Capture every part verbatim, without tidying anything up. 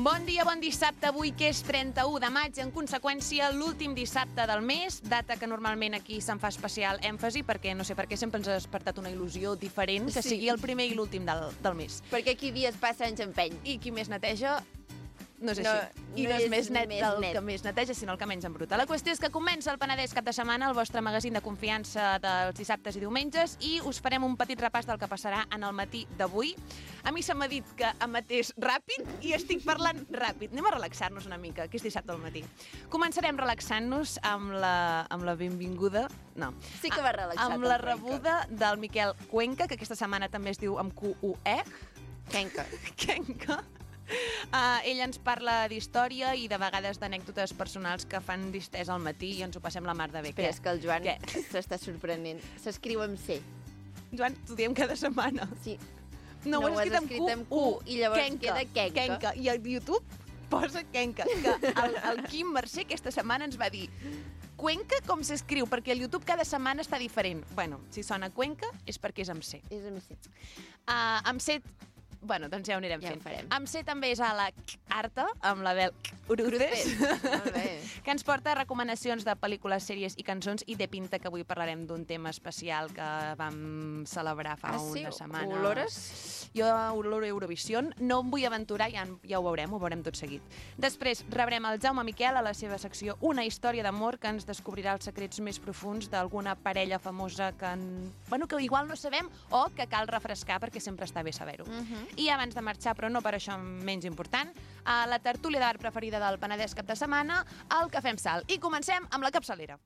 Bon dia, bon dissabte, avui que és trenta-u de maig, en conseqüència l'últim dissabte del mes, data que normalment aquí se'n fa especial èmfasi, perquè no sé per què sempre ens ha despertat una il·lusió diferent, que Sí. sigui el primer i l'últim del, del mes. Perquè aquí dies passa anys empeny. I qui més neteja no és No, així. I no, no és és més net més el net. que més neteja, sinó el que menys embruta. La qüestió és que comença el Penedès cap de setmana, el vostre magazín de confiança dels dissabtes i diumenges, i us farem un petit repàs del que passarà en el matí d'avui. A mi se m'ha dit que emetés ràpid i estic parlant ràpid. Anem a relaxar-nos una mica, que és dissabte al matí. Començarem relaxant-nos amb la, amb la benvinguda... No. Sí que va relaxat. Amb la rebuda del Miquel Cuenca, que aquesta setmana també es diu amb Q U E. Kenca. Kenca. Uh, ell ens parla d'història i de vegades d'anècdotes personals que fan distès al matí i ens ho passem la mar de bé. Espera, és que el Joan Què? s'està sorprenent. S'escriu amb C. Joan, t'ho diem cada setmana. Sí. No, No ho ho has has escrit escrit amb amb Q, Q i llavors queda Kenca. Kenca. I al YouTube posa Kenca. Que el, el Quim Mercè aquesta setmana ens va dir Cuenca com s'escriu, perquè el YouTube cada setmana està diferent. Bueno, si sona Cuenca és perquè és amb C. És amb C. Uh, amb C... Bueno, doncs ja ho anirem Ja fent. ho farem. Amb C també és a la Arta, amb la Bel Urutes, Molt bé. que ens porta recomanacions de pel·lícules, sèries i cançons, i de pinta que avui parlarem d'un tema especial que vam celebrar fa Ah, sí? una setmana. Ho olores? Jo oloro Eurovision. No em vull aventurar, ja, ja ho veurem, ho veurem tot seguit. Després rebrem el Jaume Miquel a la seva secció Una història d'amor, que ens descobrirà els secrets més profuns d'alguna parella famosa que, en... bueno, que igual no sabem o que cal refrescar perquè sempre està bé saber-ho. Uh -huh. I abans de marxar, però no per això menys important, a la tertúlia d'art preferida del Penedès cap de setmana, el Cafè amb Sal. I comencem amb la capçalera.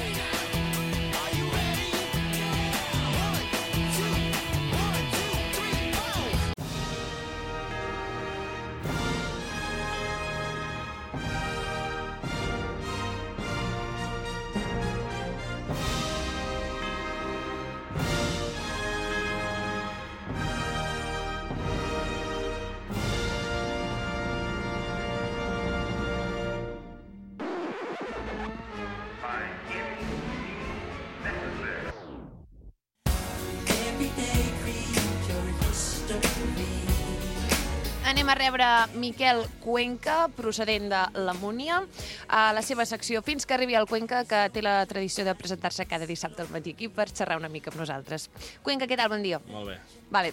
Anem a rebre Miquel Cuenca, procedent de la Múnia, a la seva secció Fins que arribi el Cuenca, que té la tradició de presentar-se cada dissabte al matí aquí per xerrar una mica amb nosaltres. Cuenca, què tal? Bon dia. Molt bé. Vale.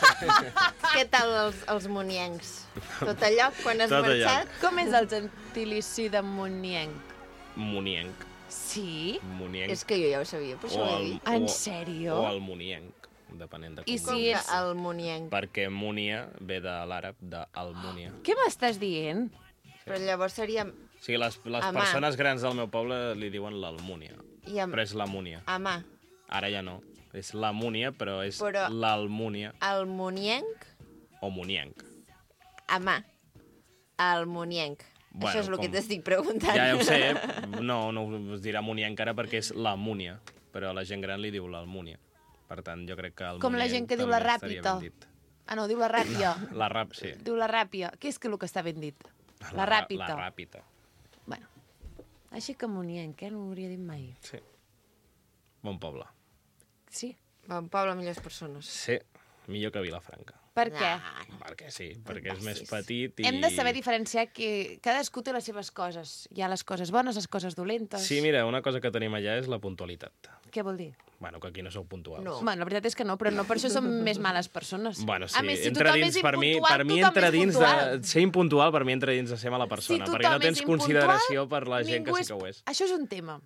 Què tal els, els muniencs? Tot allò, quan has Tot allò. marxat? Com és el gentilici de munienc? Munienc. Sí? Munienc. És que jo ja ho sabia, per això ho he dit. En o- sèrio? O el munienc, depenent de com. I Com si que és- el munienc? Perquè múnia ve de l'àrab d'Almúnia. Què m'estàs dient? Però llavors seria... O sigui, les, les Amà. persones grans del meu poble li diuen l'Almúnia, I amb... però és la Múnia. Amà. Ara ja no. És la Múnia, però és Però- l'Almúnia El munienc, o munienc. amà. El munienc. Bueno, Això és el que com- t'estic preguntant. Ja, ja ho sé, no, no us dirà munienc ara perquè és la Múnia, però la gent gran li diu l'Almúnia. Per tant, jo crec que el Com la munienc gent que diu també la estaria ràpita. ben dit. Ah, no, diu la ràpia. La rap, sí. Diu la ràpia. Què és que el que està ben dit? La, ra- ràpita. La ràpita, Bueno, així que munienc, eh? No ho hauria dit mai. sí. Bon poble. Sí? Bon poble, millors persones. Sí, millor que Vilafranca. Per què? Ah, Perquè sí, perquè és més passis. petit i... Hem de saber diferenciar que cadascú té les seves coses. Hi ha les coses bones, les coses dolentes. Sí, mira, una cosa que tenim allà és la puntualitat. Què vol dir? Bueno, que aquí no sou puntuals. No. Bueno, la veritat és que no, però no per això som més males persones. Bueno, sí, A més, si entra tothom dins, és per mi, impuntual, per mi tothom entra és dins puntual. de... Ser impuntual per mi entra dins de ser mala persona, Si perquè no tothom tens és impuntual, consideració per la gent ningú que sí que ho és. Això és un tema.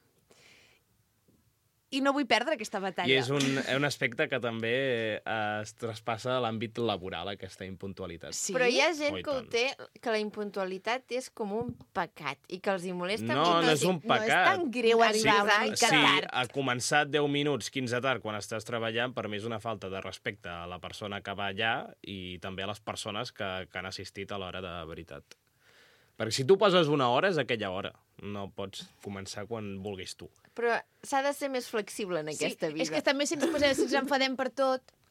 I no vull perdre aquesta batalla. I és un, un aspecte que també eh, es traspassa a l'àmbit laboral, aquesta impuntualitat. Sí? Però hi ha gent Oh, i que ho tant. té, que la impuntualitat és com un pecat i que els hi molesta. No, i no és sí- un No és pecat. tan greu arribar Sí, una mica Sí, tard. ha començat deu minuts, quinze tard, quan estàs treballant, per mi és una falta de respecte a la persona que va allà i també a les persones que, que han assistit a l'hora de veritat. Perquè si tu poses una hora, és aquella hora. No pots començar quan vulguis tu. Però s'ha de ser més flexible en aquesta sí, vida. és que també si ens, posem, si ens enfadem per tot...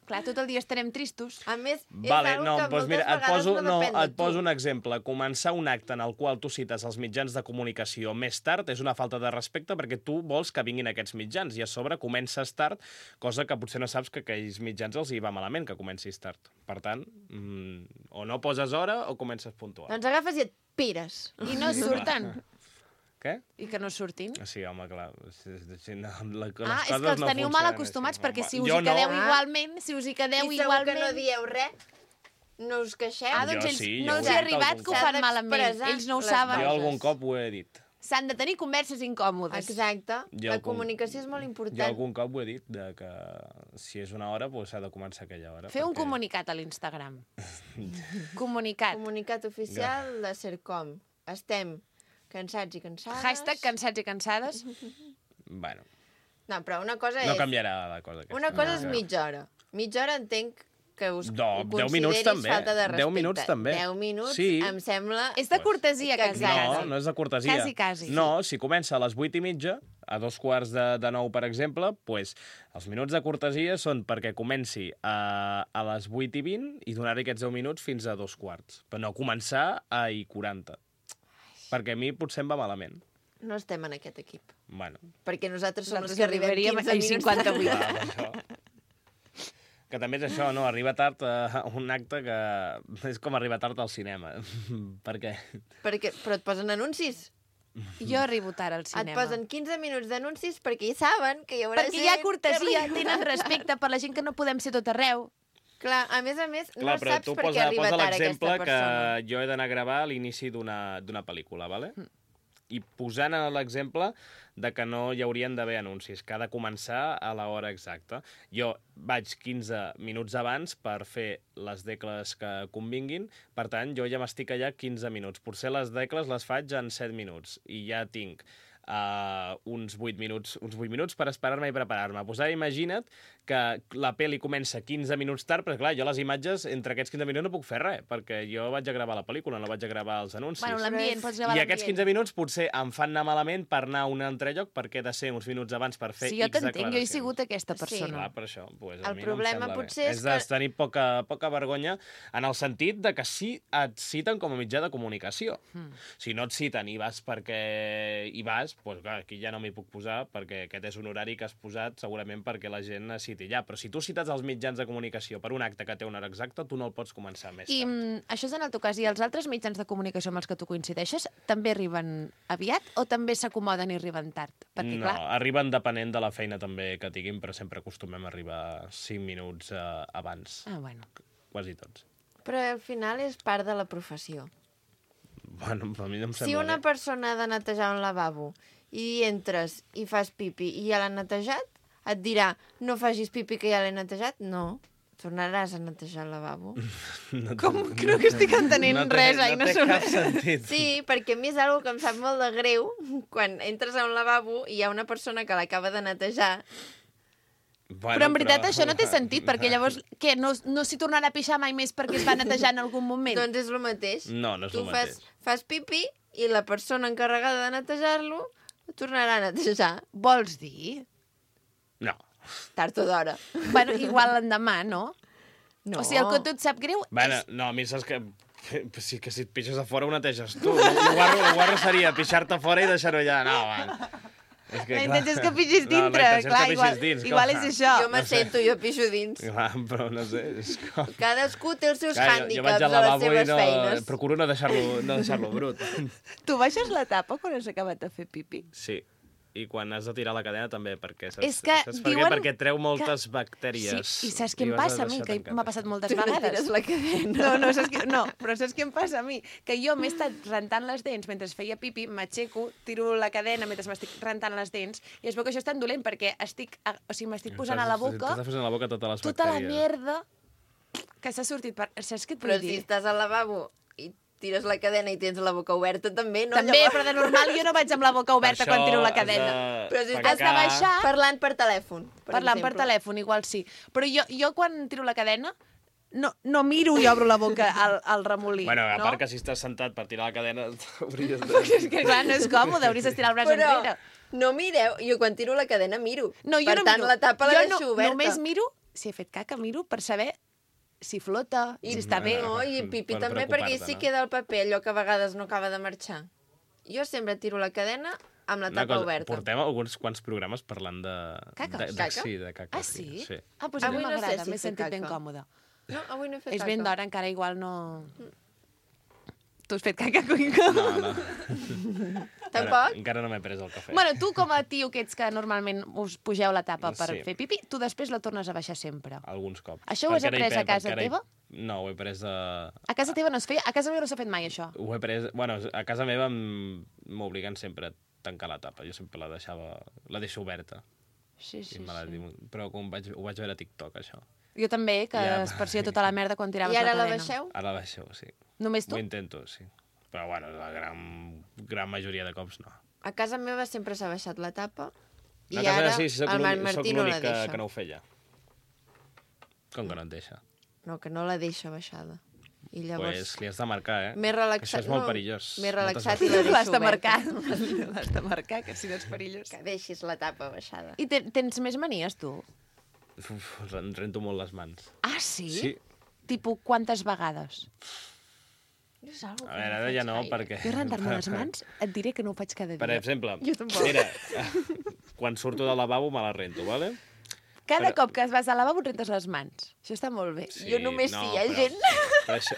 Clar, tot el dia estarem tristos. A més, és Vale, algo no, que doncs moltes mira, et vegades poso, no no, depèn de et poso tu. un exemple. Començar un acte en el qual tu cites els mitjans de comunicació més tard és una falta de respecte perquè tu vols que vinguin aquests mitjans i a sobre comences tard, cosa que potser no saps que aquells mitjans els hi va malament que comencis tard. Per tant, mmm, o no poses hora o comences puntual. Doncs agafes i et pires. I no surten. Què? I que no surtin. Sí, home, clar. Si, si no, la, les Ah, és coses que els no teniu mal funcionen acostumats, així. perquè si us Jo hi quedeu no. igualment, si us hi quedeu I segur igualment... que no dieu res, no us queixeu. Ah, doncs Jo ells sí, no jo els ho hi ha he dit arribat algun que ho cop. fan S'ha malament. d'expressar Ells no ho les saben. Jo algun cop ho he dit. S'han de tenir converses incòmodes. Exacte. Jo La algun- comunicació és molt Jo important. algun cop ho he dit, de que si és una hora, doncs s'ha de començar aquella hora. Feu un perquè- comunicat a l'Instagram. Comunicat. Comunicat oficial de Sercom. Estem cansats i cansades. Hashtag cansats i cansades. Bueno, No, però una cosa no és... canviarà la cosa aquesta. Una cosa no, és no. mitja hora. Mitja hora entenc que us No, ho deu minuts consideris també. falta de respecte. Deu minuts també. Deu minuts Sí. em sembla... És de cortesia, Que quasi. No, Quasi. no és de cortesia. Quasi, quasi. No, si comença a les vuit i mitja, a dos quarts de, de nou, per exemple, pues, els minuts de cortesia són perquè comenci a, a les vuit i vint i donar-hi aquests deu minuts fins a dos quarts. Però no començar a i quaranta. Perquè a mi potser em va malament. No estem en aquest equip. Bueno, Perquè nosaltres som els Nosaltres que arribem arribaríem quinze a minuts cinquanta-vuit. tard. clar, això... Que també és això, no? Arriba tard a un acte que és com arribar tard al cinema. Per què? Perquè, però et posen anuncis. Jo arribo tard al cinema. Et posen quinze minuts d'anuncis perquè hi saben que hi haurà Perquè hi ha gent cortesia, que... tenen respecte per la gent que no podem ser tot arreu. Clar, a més a més, Clar, no però saps tu per què posa, arriba posa tard aquesta l'exemple que persona. jo he d'anar a gravar a l'inici d'una d'una pel·lícula, ¿vale? I posant l'exemple de que no hi haurien d'haver anuncis, que ha de començar a l'hora exacta. Jo vaig quinze minuts abans per fer les decles que convinguin, per tant, jo ja m'estic allà quinze minuts. Potser les decles les faig en set minuts i ja tinc uh, uns vuit minuts, uns vuit minuts per esperar-me i preparar-me. Pues ara imagina't que la pel·li comença quinze minuts tard, però clar, jo les imatges, entre aquests quinze minuts no puc fer res, perquè jo vaig a gravar la pel·lícula, no vaig a gravar els anuncis. Bueno, l'ambient, pots gravar I l'ambient. aquests quinze minuts potser em fan anar malament per anar a un altre lloc, perquè he de ser uns minuts abans per fer Sí, jo X t'entenc, jo he declaracions. sigut aquesta Sí. persona. Clar, per això, pues, a El mi problema no em sembla potser bé. és És de que- tenir poca, poca vergonya en el sentit de que sí et citen com a mitjà de comunicació. Hmm. Si no et citen i vas perquè hi vas, doncs clar, aquí ja no m'hi puc posar, perquè aquest és un horari que has posat segurament perquè la gent es citi allà. Però si tu cites els mitjans de comunicació per un acte que té una hora exacta, tu no el pots començar més I tard. mm, això és en el teu cas. I els altres mitjans de comunicació amb els que tu coincideixes també arriben aviat o també s'acomoden i arriben tard? Perquè, No, clar, arriben depenent de la feina també que tinguin, però sempre acostumem a arribar cinc minuts eh, abans, ah, bueno. quasi tots. Però al final és part de la professió. Bueno, a mi no em sembla Si una bé. persona ha de netejar un lavabo i entres i fas pipi i ja l'ha netejat, et dirà, no facis pipi que ja l'he netejat? No, tornaràs a netejar el lavabo. No, Com? Crec que estic entenent no té, res, ai, no no té surt cap res. sentit. Sí, perquè a mi és una que em sap molt de greu quan entres a un lavabo i hi ha una persona que l'acaba de netejar. Bueno, Però en veritat això no té sentit, perquè llavors què, no, no s'hi tornarà a pixar mai més perquè es va netejar en algun moment? Doncs és el mateix. No, no és tu el fas, mateix. fas pipi i la persona encarregada de netejar-lo ho tornarà a netejar Vols dir? No. tard o d'hora. Bueno, igual l'endemà, no? No. O sigui, el que a tu et sap greu Bueno, és... no, a mi saps que... Sí, que si et pixes a fora ho neteges tu. El guarro, el guarro seria pixar-te fora i deixar-ho allà. No, va. És La intenció és que pixis No, la dintre, intenció és clar, que igual, pixis dins, igual clar. és això. Jo m'assento, jo pixo dins. Clar, però no sé, és com... Cadascú té els seus Clar, jo, jo hàndicaps vaig al a les lavabo i seves no... feines. Procuro no deixar-lo no deixar brut. Tu baixes la tapa quan has acabat de fer pipi? Sí. I quan has de tirar la cadena també, perquè saps, És que saps per què? diuen Perquè treu moltes que- bactèries. Sí, i saps què em ho has de passa a mi? deixar Que tancat, m'ha això. passat moltes Tu no vegades. tires la cadena. No, no, saps què, no, però saps què em passa a mi? Que jo m'he estat rentant les dents mentre feia pipi, m'aixeco, tiro la cadena mentre m'estic rentant les dents i es veu que això és tan dolent perquè estic, a- o sigui, m'estic posant a la boca T'estàs posant a la boca totes les tota la bactèries. merda que s'ha sortit. Per... Saps què et vull Però si dir? estàs al lavabo i tires la cadena i tens la boca oberta també, no? També, però de normal jo no vaig amb la boca oberta Per quan això tiro la has cadena. de Però si tancar- has de baixar... Parlant per telèfon, per Parlant per exemple. telèfon, igual sí. Però jo, jo quan tiro la cadena no, no miro i obro la boca al, al remolí. Bueno, a no? part que si estàs sentat per tirar la cadena, hauries de... És que clar, no és còmode, hauries d'estirar el braç Però enrere. no mireu, jo quan tiro la cadena miro. No, jo per no tant, miro. la tapa la jo deixo no, oberta. només miro si he fet caca, miro per saber si flota, I, si està bé. No, i pipi Per també, perquè preocupar-te, si no? queda el paper, allò que a vegades no acaba de marxar. Jo sempre tiro la cadena amb la Una tapa cosa, oberta. portem alguns quants programes parlant de... Caca? De, de, Caca? Sí, de caca. Ah, sí? sí. Ah, doncs a mi Avui no sé m'agrada, si m'he fer sentit ben caca. còmode. No, avui no he fet És caca. ben d'hora, encara igual no... Tu has fet caca, Cuico? No, no. Tampoc? Encara, encara no m'he pres el cafè. Bueno, tu com a tio que ets que normalment us pugeu la tapa per Sí. fer pipi, tu després la tornes a baixar sempre. Alguns cops. Això ho has Perquè ara hi après a pe- casa perquè ara hi- teva? No, ho he pres a... A casa teva no es feia? A casa meva no s'ha fet mai, això. Ho he pres... Bueno, a casa meva em- m'obliguen sempre a tancar la tapa. Jo sempre la deixava... La deixo oberta. Sí, Sí, sí, me la sí. diu... Però com vaig, ho vaig veure a TikTok, això. Jo també, que Ja. es percia tota la merda quan tiraves I ara la la cadena. baixeu? Ara la baixo, sí. Només tu? Ho intento, sí. Però, bueno, la gran, gran majoria de cops no. A casa meva sempre s'ha baixat la tapa i A casa ara sí, soc el Marc l'únic soc Martí no la l'únic que, deixa. que no ho feia. Com que no et deixa? No, que no la deixa baixada. I Doncs llavors... pues li has de marcar, eh? M'he relaxat... Això és molt no, perillós. M'he Moltes relaxat i la vegades. deixo L'has de marcar. oberta. L'has de marcar, que si no és perillós. Que deixis la tapa baixada. I te, tens més manies, tu? Uf, em rento molt les mans. Ah, sí? Sí. Tipo, quantes vegades? Jo és algo A que veure, no ara faig ja no, gaire. perquè... Jo rentar-me les mans et diré que no ho faig cada dia. Per exemple, Jo tampoc. mira, quan surto del lavabo me la rento, vale? Cada però- cop que es vas al lavabo et rentes les mans. Això està molt bé. Sí, Jo només no, si hi ha però- gent. Però això,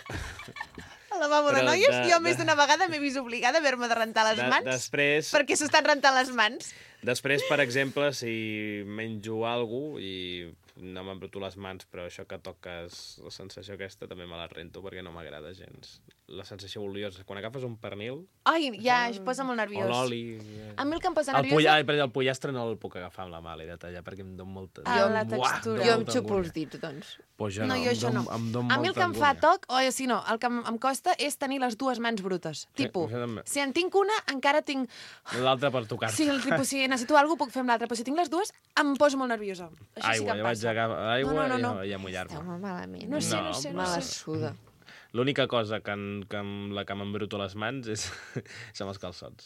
Al lavabo de Però noies, de- jo més de- d'una vegada m'he vist obligada a haver-me de rentar les de, mans després, perquè s'estan rentant les mans. després, per exemple, si menjo alguna cosa i no m'embruto les mans, però això que toques, la sensació aquesta, també me la rento perquè no m'agrada gens. La sensació oliosa. Quan agafes un pernil, Ai, ja, això posa molt o nerviós. l'oli... A mi el que em posa El, nerviosa... polla, per exemple, el pollastre no el puc agafar amb la mà, l'he de tallar perquè em dona molta... Ah, la Buah, textura. em Jo dona em molta xupo els angúnia. dits, doncs. Pues jo No, no, jo em això no. dona- em dona A mi el molta que em fa angúnia. toc, o si no, el que em, em costa és tenir les dues mans brutes. Sí, Tipo, això també. si en tinc una, encara tinc... L'altre per tocar-te. Sí, el tipus, si necessito alguna cosa, puc fer amb l'altra, però si tinc les dues, em poso molt nerviosa. Això sí que Aigua, em jo vaig passa. agafar aigua No, no, no, no. i, i a mullar-me. Esteu molt malament. No sé, No, no sé, no Me la sé. suda. L'única cosa que, en, que amb la que m'embruto les mans és, és amb els calçots.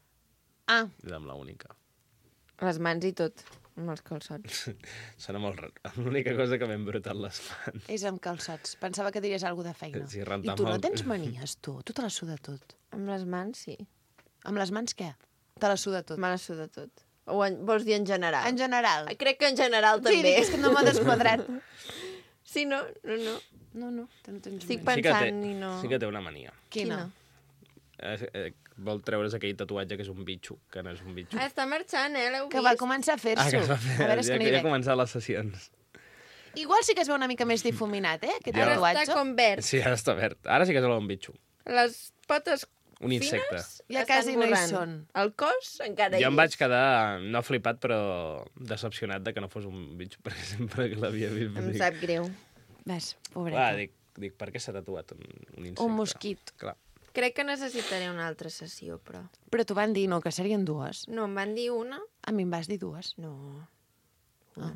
Ah, És amb l'única. Les mans i tot, amb els calçots. Sona molt raro. L'única cosa que m'he embrutat les mans. és amb calçots. Pensava que diries alguna de feina. Sí, rentar I tu no molt. tens manies, tu? Tu te la suda tot. Amb les mans, sí. Amb les mans, què? Te la suda tot. Me la suda tot. O en, vols dir en general? En general. Crec que en general Sí, també. dic, és que no m'ha desquadrat. Sí, no, no, no. No, no, te no tens Estic manies. Sí que, té, pensant i no... sí que té una mania. Quina? Eh, eh, vol treure's aquell tatuatge que és un bitxo, que no és un bitxo. Ah, està marxant, eh? L'heu Que vist? va començar a fer-s'ho. Ah, que es va fer. A veure, és ja, que no hi ja veig. ha començat les sessions. Igual sí que es veu una mica més difuminat, eh, aquest Ja. Ara tatuatge. està com verd. Sí, ara està verd. Ara sí que és un bitxo. Les potes Un insecte. fines Ja estan quasi no hi borrant. són. El cos encara Jo hi em és. vaig quedar, no flipat, però decepcionat de que no fos un bitxo, perquè sempre que l'havia vist... Em dic, sap greu. Ves, Clar, pobreta. dic, dic, per què s'ha tatuat un, un insecte? Un mosquit. Clar. Crec que necessitaré una altra sessió, però... Però t'ho van dir, no, que serien dues. No, em van dir una? A mi em vas dir dues. No. Ah.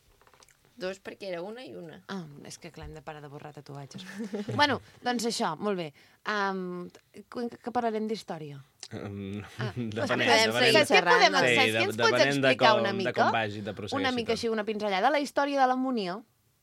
Dos perquè era una i una. Ah, és que clar, hem de parar de borrar tatuatges. bueno, doncs això, molt bé. Um, que parlarem d'història. Um, Ah, depenent, podem depenent. seguir Saps què podem, xerrant, saps Sí, què de- ens pots depenent de explicar com- una de mica? com vagi, de prosseguir una si mica tot. així, una pinzellada. La història de l'amonia.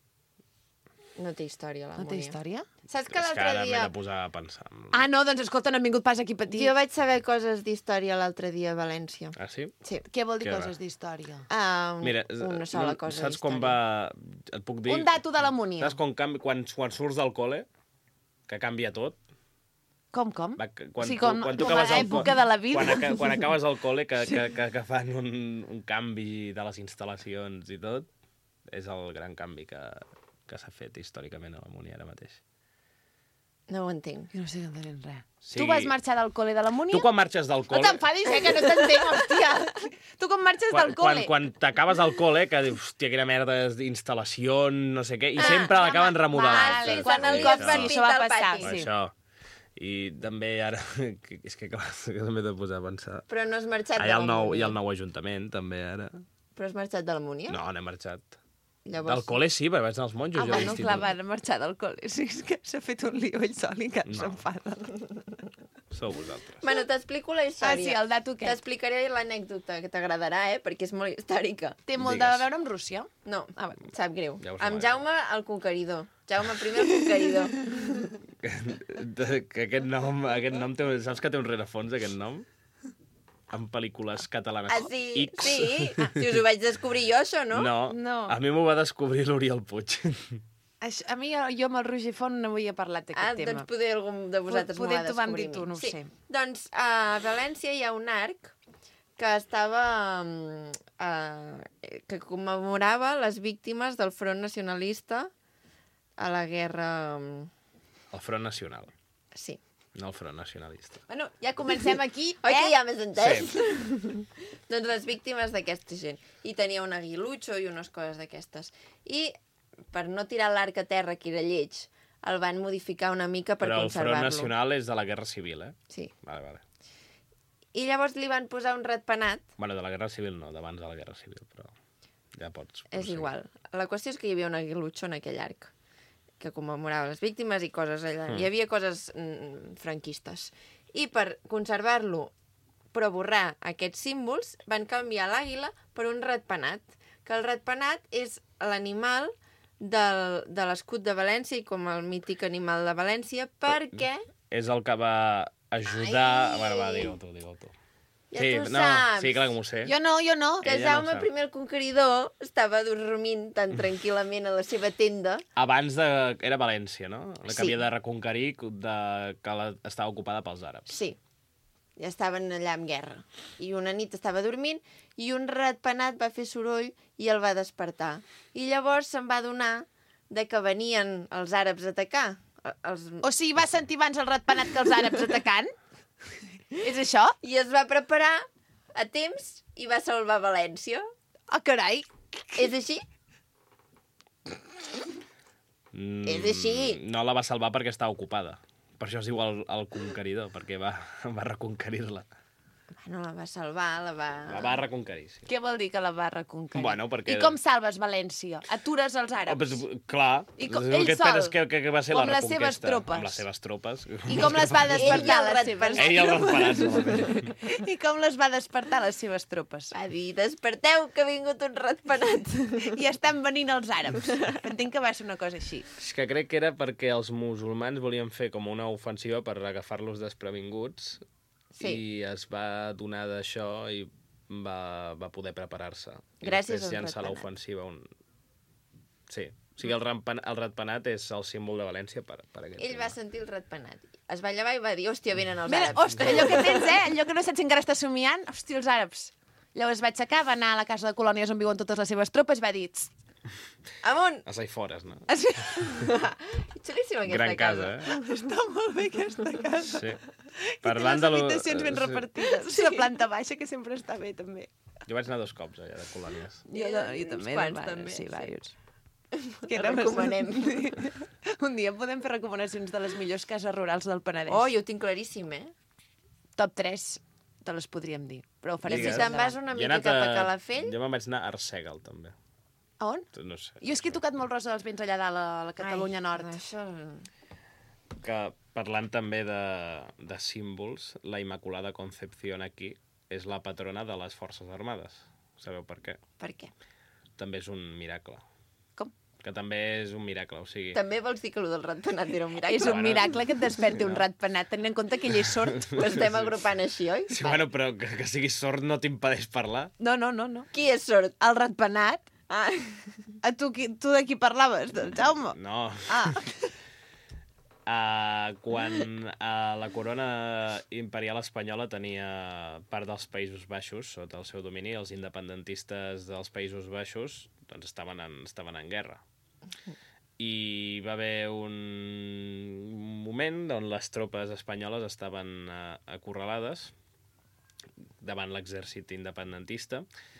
No té història, la No té història? Saps que És que l'altre ara m'he dia... de posar a pensar. Ah, no, doncs escolta, no hem vingut pas aquí a patir. Jo vaig saber coses d'història l'altre dia a València. Ah, sí? Sí. Què vol dir Què coses va? d'història? Ah, un, Mira, una sola no, cosa saps com d'història. va... Et puc dir... Un dato de l'amonia. Saps com canvi, quan, quan surts del col·le, que canvia tot? Com, com? Va, que- quan, Sí, tu, com- quan tu com acabes a el època co- de la vida. Quan, aca, quan acabes el col·le, que, que, que, que fan un, un canvi de les instal·lacions i tot, és el gran canvi que, que s'ha fet històricament a la Múnia ara mateix. No ho entenc. Jo no sé d'entendre res. Sí. Tu vas marxar del col·le de l'amonia? Tu quan marxes del No col·le... t'enfadis, eh, que no t'entenc, hòstia. Tu quan marxes quan, del col·le... quan, quan t'acabes el col·le, que dius, hòstia, quina merda d'instal·lacions, no sé què, i Ah, sempre ja l'acaben va- remodelant. vale, saps? quan Sí, el això. cop sí, això va al passar, pati. sí. Això. I també ara... que- És que clar, que també t'he de posar a pensar. Però no has marxat Ah, de hi ha la el nou, Múnia. hi ha el nou ajuntament, també, ara. Però has marxat de la Múnia? No, no he marxat. Llavors... Del col·le sí, perquè vaig anar als monjos. Ah, jo a bueno, clar, l'institut. van marxar del col·le. Sí, és que s'ha fet un lío ell sol i que No. s'enfada. sou vosaltres. Bueno, t'explico la Ah, història. sí, el dato aquest. T'explicaré l'anècdota, que t'agradarà, eh? Perquè és molt històrica. Té molt Digues. de veure amb Rússia? No, Ah, bueno. sap greu. Ja us Amb amago. Jaume el Conqueridor. Jaume primer el Conqueridor. Que, que aquest nom, aquest nom té, saps que té un rerefons, aquest nom? En pel·lícules catalanes. Ah, sí? X. Sí? Ah, si us ho vaig descobrir jo, això, no? No, No. a mi m'ho va descobrir l'Oriol Puig. Això, a mi, jo amb el Roger Font no havia parlat d'aquest Ah, tema. doncs poder algun de vosaltres m'ho Poder va t'ho vam descobrir dir tu, a mi. no ho sí. sé. Doncs a València hi ha un arc que estava... mm, eh, que commemorava les víctimes del Front Nacionalista a la guerra... mm, El Front Nacional, Sí. no el Front Nacionalista. Bueno, ja comencem aquí, Oi eh? que ja m'has entès? Sí. Doncs les víctimes d'aquesta gent. I tenia un aguilucho i unes coses d'aquestes. I per no tirar l'arc a terra, que era lleig, el van modificar una mica per Però el Front conservar-lo. Nacional és de la Guerra Civil, eh? Sí. Vale, vale. I llavors li van posar un ratpenat. Bueno, de la Guerra Civil no, d'abans de la Guerra Civil, però ja pots... És proseguir. igual. La qüestió és que hi havia un aguilucho en aquell arc que commemorava les víctimes i coses allà. Mm. Hi havia coses mm, franquistes. I per conservar-lo, però borrar aquests símbols, van canviar l'àguila per un ratpenat, que el ratpenat és l'animal del, de l'escut de València i com el mític animal de València, perquè... És el que va ajudar... Ai! Bueno, va, digue-ho tu, digue-ho tu. Ja sí, tu no, saps. sí, clar que m'ho sé. Jo no, jo no. Que Ella no Jaume sap. primer el Conqueridor estava dormint tan tranquil·lament a la seva tenda. Abans de... Era València, no? La que Sí. havia de reconquerir, de... que la... estava ocupada pels àrabs. Sí, ja estaven allà en guerra. I una nit estava dormint i un ratpenat va fer soroll i el va despertar. I llavors se'n va adonar de que venien els àrabs a atacar. Els... O sigui, va sentir abans el ratpenat que els àrabs atacant? És això? I es va preparar a temps i va salvar València. Oh, carai. És així? Mm, És així. No la va salvar perquè estava ocupada. Per això es diu el, el conqueridor, perquè va, va reconquerir-la. Bueno, la va salvar, la va... La va reconquerir, sí. Què vol dir que la va reconquerir? Bueno, perquè- I com salves València? Atures els Oh, àrabs? pues, clar, I com- el ell que et sol? penses que, que, que va ser O la amb les reconquesta. seves tropes? Amb les seves tropes. I com les va Ell i despertar, el les seves... Ell i els ratpenats. I com les va despertar, les seves tropes? Va dir, desperteu que ha vingut un ratpenat. I estan venint els àrabs. Entenc que va ser una cosa així. És que crec que era perquè els musulmans volien fer com una ofensiva per agafar-los desprevinguts Sí. i es va donar d'això i va, va poder preparar-se. I Gràcies després al llançar ratpenat. l'ofensiva. Un... Sí. O sigui, el, rampen, el ratpenat és el símbol de València per, per aquest Ell tema. va sentir el ratpenat. Es va llevar i va dir, hòstia, venen els Mira, àrabs. ostres, allò que tens, eh? Allò que no saps si encara estàs somiant. Hòstia, els àrabs. Llavors va aixecar, va anar a la casa de colònies on viuen totes les seves tropes i va dir... "Tst, Amunt! Els aifores, no? es- Xulíssima aquesta Gran casa. casa, eh? Està molt bé aquesta casa. Sí. I Parlant té de les lo... habitacions ben sí. repartides. Sí. La planta baixa, que sempre està bé, també. Jo vaig anar dos cops allà de colònies. Jo, jo, jo també. Uns quants, va, també, Sí, sí. varios. Que recomanem. Un dia podem fer recomanacions de les millors cases rurals del Penedès. Oh, jo ho tinc claríssim, eh? Top tres te les podríem dir. Però ho farem I si més te'n endavant. vas una Jo he mica anat cap a Calafell... Jo me'n vaig anar a Arsèguel, també. A on? No sé. Jo és que he tocat molt Rosa dels Vents allà dalt, a la Catalunya Ai, Nord. Això... Que parlant també de, de símbols, la Immaculada Concepción aquí és la patrona de les Forces Armades. Sabeu per què? Per què? També és un miracle. Com? Que també és un miracle, o sigui... També vols dir que allò del ratpenat era un miracle? És un Bueno. miracle que et desperti un ratpenat, tenint en compte que ell és sord. Ho estem agrupant així, oi? Sí, bueno, però que, que siguis sord no t'impedeix parlar. No, no, no, no. Qui és sord? El ratpenat? Ah, A tu, qui- tu de qui parlaves? Del Jaume? No. Ah, Uh, quan uh, la corona imperial espanyola tenia part dels Països Baixos sota el seu domini, els independentistes dels Països Baixos doncs estaven en, estaven en guerra. I va haver un moment on les tropes espanyoles estaven uh, acorralades davant l'exèrcit independentista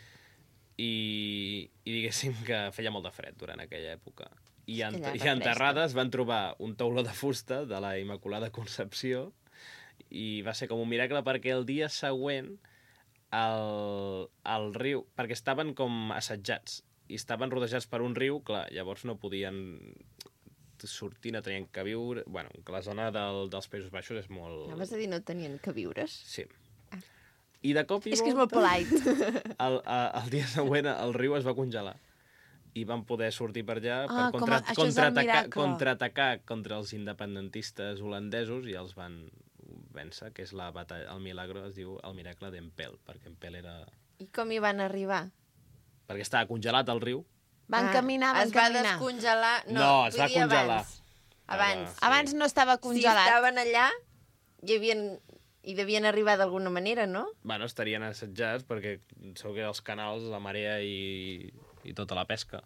i, i diguéssim que feia molt de fred durant aquella època. I, És que ent allà i enterrades van trobar un tauló de fusta de la Immaculada Concepció i va ser com un miracle perquè el dia següent el, el riu... perquè estaven com assetjats i estaven rodejats per un riu, clar, llavors no podien sortir, no tenien que viure... Bueno, que la zona del, dels Països Baixos és molt... Anaves a dir no tenien que viures? Sí. I de cop i És que és molt volta, polite. el, el dia següent el riu es va congelar i van poder sortir per allà per Ah, com contra, a- això és el contraatacar, miracle. contraatacar contra els independentistes holandesos i els van vèncer, que és la batalla, el milagro, es diu el miracle d'Empel, perquè Empel era... I com hi van arribar? Perquè estava congelat el riu. Van Ah, caminar, van es va caminar. descongelar... No, No, es vull va dir congelar. Abans. Abans. Sí. Abans no estava Si congelat. estaven allà, hi havien... hi devien arribar d'alguna manera, no? Bueno, estarien assetjats perquè sou que els canals, la marea i, i tota la pesca.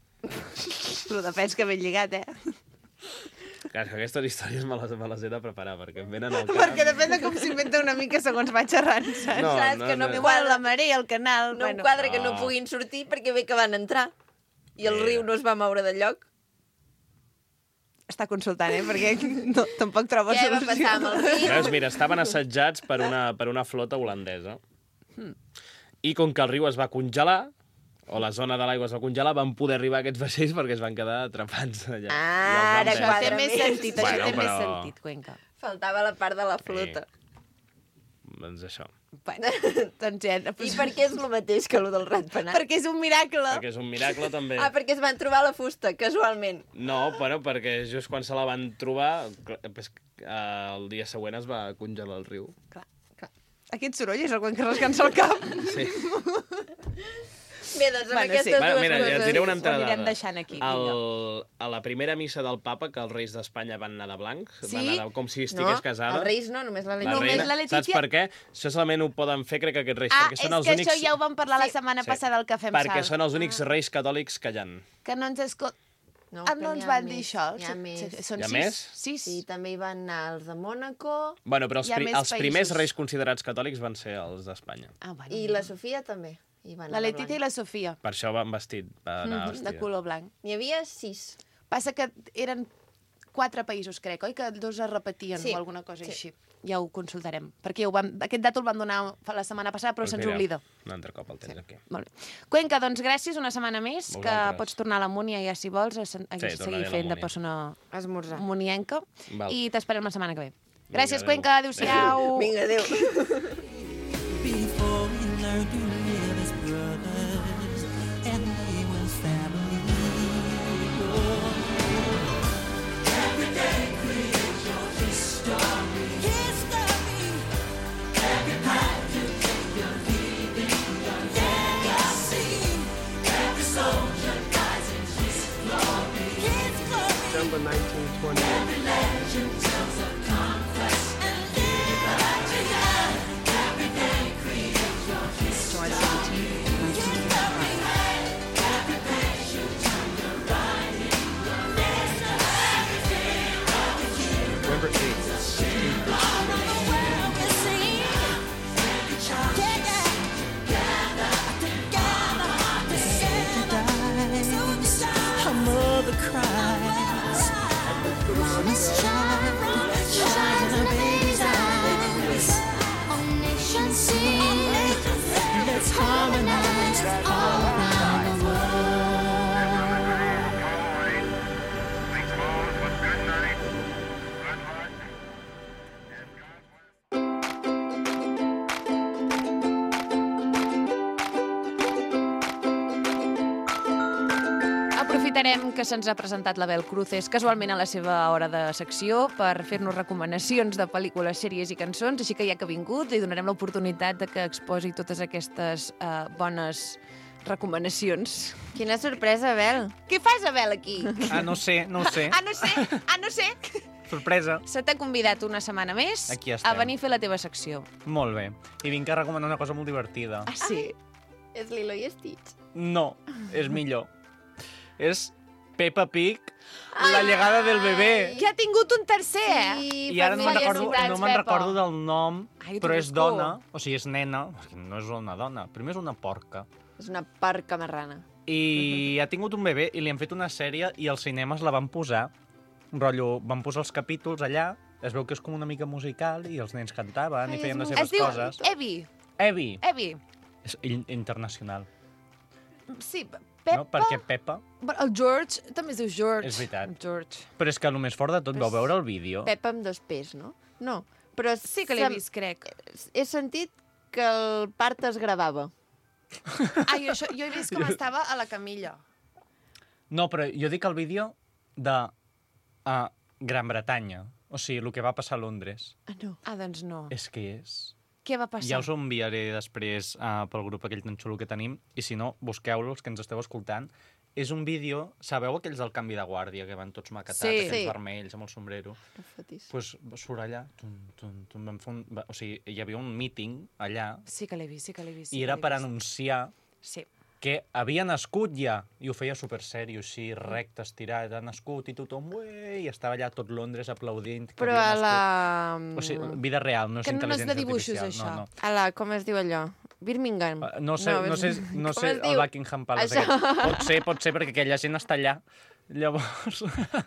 Però de pesca ben lligat, eh? Clar, que aquestes històries me les, me les he de preparar perquè em venen al cap. Perquè depèn de com s'inventa una mica segons va xerrant, saps? No, Saps no, que no no. em Igual quadra, la marea, el canal... no em bueno. quadra que no No. puguin sortir perquè bé que van entrar. I el Mira. riu no es va moure de lloc. Està consultant, eh? Perquè no, tampoc trobo Què va solució. passar amb el riu? Veus, mira, estaven assetjats per una, per una flota holandesa. I com que el riu es va congelar, o la zona de l'aigua es va congelar, van poder arribar aquests vaixells perquè es van quedar atrapats allà. Ah, I els van ara vèncer. Això té quadra més més. sentit, això Bueno, té més però- sentit, Cuenca. Faltava la part de la flota. Doncs això. Bueno, doncs ja... I per què és el mateix que el del ratpenat? Perquè és un miracle. Perquè és un miracle, també. Ah, perquè es van trobar la fusta, casualment. No, bueno, perquè just quan se la van trobar, clar, pues, eh, el dia següent es va congelar el riu. Clar, clar. Aquest soroll és el Cuenca rascant-se el cap. Sí. Bé, doncs amb Bueno, aquestes sí. Bueno, dues mira, ja coses... et diré una ho altra anirem dada. deixant aquí, El, a la primera missa del papa, que els reis d'Espanya van anar de blanc, Sí? van anar de, com si No, estigués casada. els reis no, només la La Leticia. Només reina, la Letícia- Saps per què? Això solament ho poden fer, crec, aquests reis, Ah, perquè és són els que únics... això ja ho vam parlar la Sí. setmana Sí. passada al Cafè amb Perquè Sal. són els únics reis catòlics que hi ha. Que no ens escol... No, ah, que no n'hi ens ha van més, dir això. n'hi ha més. Són Hi ha sis? més? Sis. Sí, també hi van anar els de Mònaco Bueno, però els, Hi ha pri més els primers països. reis considerats catòlics van ser els d'Espanya. Ah, bueno. i la Sofia també. Hi van La anar de Leticia i blanc. la Sofia, Per això van vestit, va anar de vestida. color blanc. N'hi havia sis. Passa que eren quatre països, crec, oi? Que dos es repetien Sí, o alguna cosa sí. així. Ja ho consultarem. Perquè ho vam... aquest dato el van donar fa la setmana passada, però Doncs se'ns mira, oblida. Un altre cop el tens aquí. Molt bé. Cuenca, doncs gràcies una setmana més, que Vosaltres. pots tornar a la Múnia ja si vols, a, sen- a Sí, seguir tornaré a la fent de Múnia. persona Esmorzar. munienca. Val. I t'esperem la setmana que ve. Vinga, Gràcies, adéu. Cuenca. Adéu-siau. Vinga, adéu. Before we learn to live as brothers and we was family. Every day creates your history. History. Every path you take, you're leaving your legacy. Every soldier dies in his glory. His glory. December nineteen twenty-eight. Every legend tells of conquest and liberty. Every day creates your history. Every page you turn, you're writing your legacy. November eighth, sixteen fifty-six. All around the world we sing. Together, together, together, to say her mother cries. Promise child, shines in her baby's eyes. All nations sing. Let's harmonize all around the world. Aprofitarem que se'ns ha presentat l'Abel Cruces casualment a la seva hora de secció per fer-nos recomanacions de pel·lícules, sèries i cançons, així que ja que ha vingut li donarem l'oportunitat de que exposi totes aquestes uh, bones recomanacions. Quina sorpresa, Abel. Què fas, Abel, aquí? Ah, no sé, no ho sé. Ah, no sé, ah, no sé. Sorpresa. Se t'ha convidat una setmana més Aquí a estem. venir a fer la teva secció. Molt bé. I vinc a recomanar una cosa molt divertida. Ah, sí? És Lilo i Stitch. No, és millor. És Peppa Pig, la llegada del bebè. Que ha tingut un tercer, eh? Sí, I ara no me'n recordo, felicitats, no me'n Peppa. recordo del nom, Ai, però és tu, dona, o sigui, és nena, perquè no és una dona, primer és una porca. És una parca marrana. I ha tingut un bebè i li han fet una sèrie i als cinemes la van posar, un rotllo, van posar els capítols allà, es veu que és com una mica musical i els nens cantaven Ai, i feien és les molt seves Es diu coses. Evi. Evi, Evi. és in- internacional. Sí, Peppa... No? Perquè Peppa... Bueno, el George també es diu George. És veritat. George. Però és que el més fort de tot, Però vau veure el vídeo? Peppa amb dos P's, no? No, però... Sí que l'he sem- vist, crec. He sentit que el part es gravava. Ai, això, jo he vist com estava a la camilla. No, però jo dic el vídeo de a Gran Bretanya. O sigui, el que va passar a Londres. Ah, no. Ah, doncs no. És que és... Què va passar? Ja us ho enviaré després uh, pel grup aquell tan xulo que tenim, i si no, busqueu-lo, els que ens esteu escoltant. És un vídeo... Sabeu aquells del canvi de guàrdia, que van tots maquetats, Sí. aquells Sí. vermells amb el sombrero? No fotis. Doncs pues, surt allà, tum, tum, tum, vam fer un... va- O sigui, hi havia un meeting allà, Sí que l'he vist, sí que l'he vist. Sí i que era l'he per vist. anunciar Sí. que havia nascut ja, i ho feia super sèrio, així, recte, estirat, ha nascut, i tothom, ué, i estava allà tot Londres aplaudint que Però havia a nascut. la... O sigui, vida real, no és Que no és de intel·ligència dibuixos, artificial. això. No, no. A la... Com es diu allò? Birmingham. Uh, No sé, no, sé, no com sé es el diu? Buckingham Palace. Això. Aquest. Pot ser, pot ser, perquè aquella gent està allà. Llavors,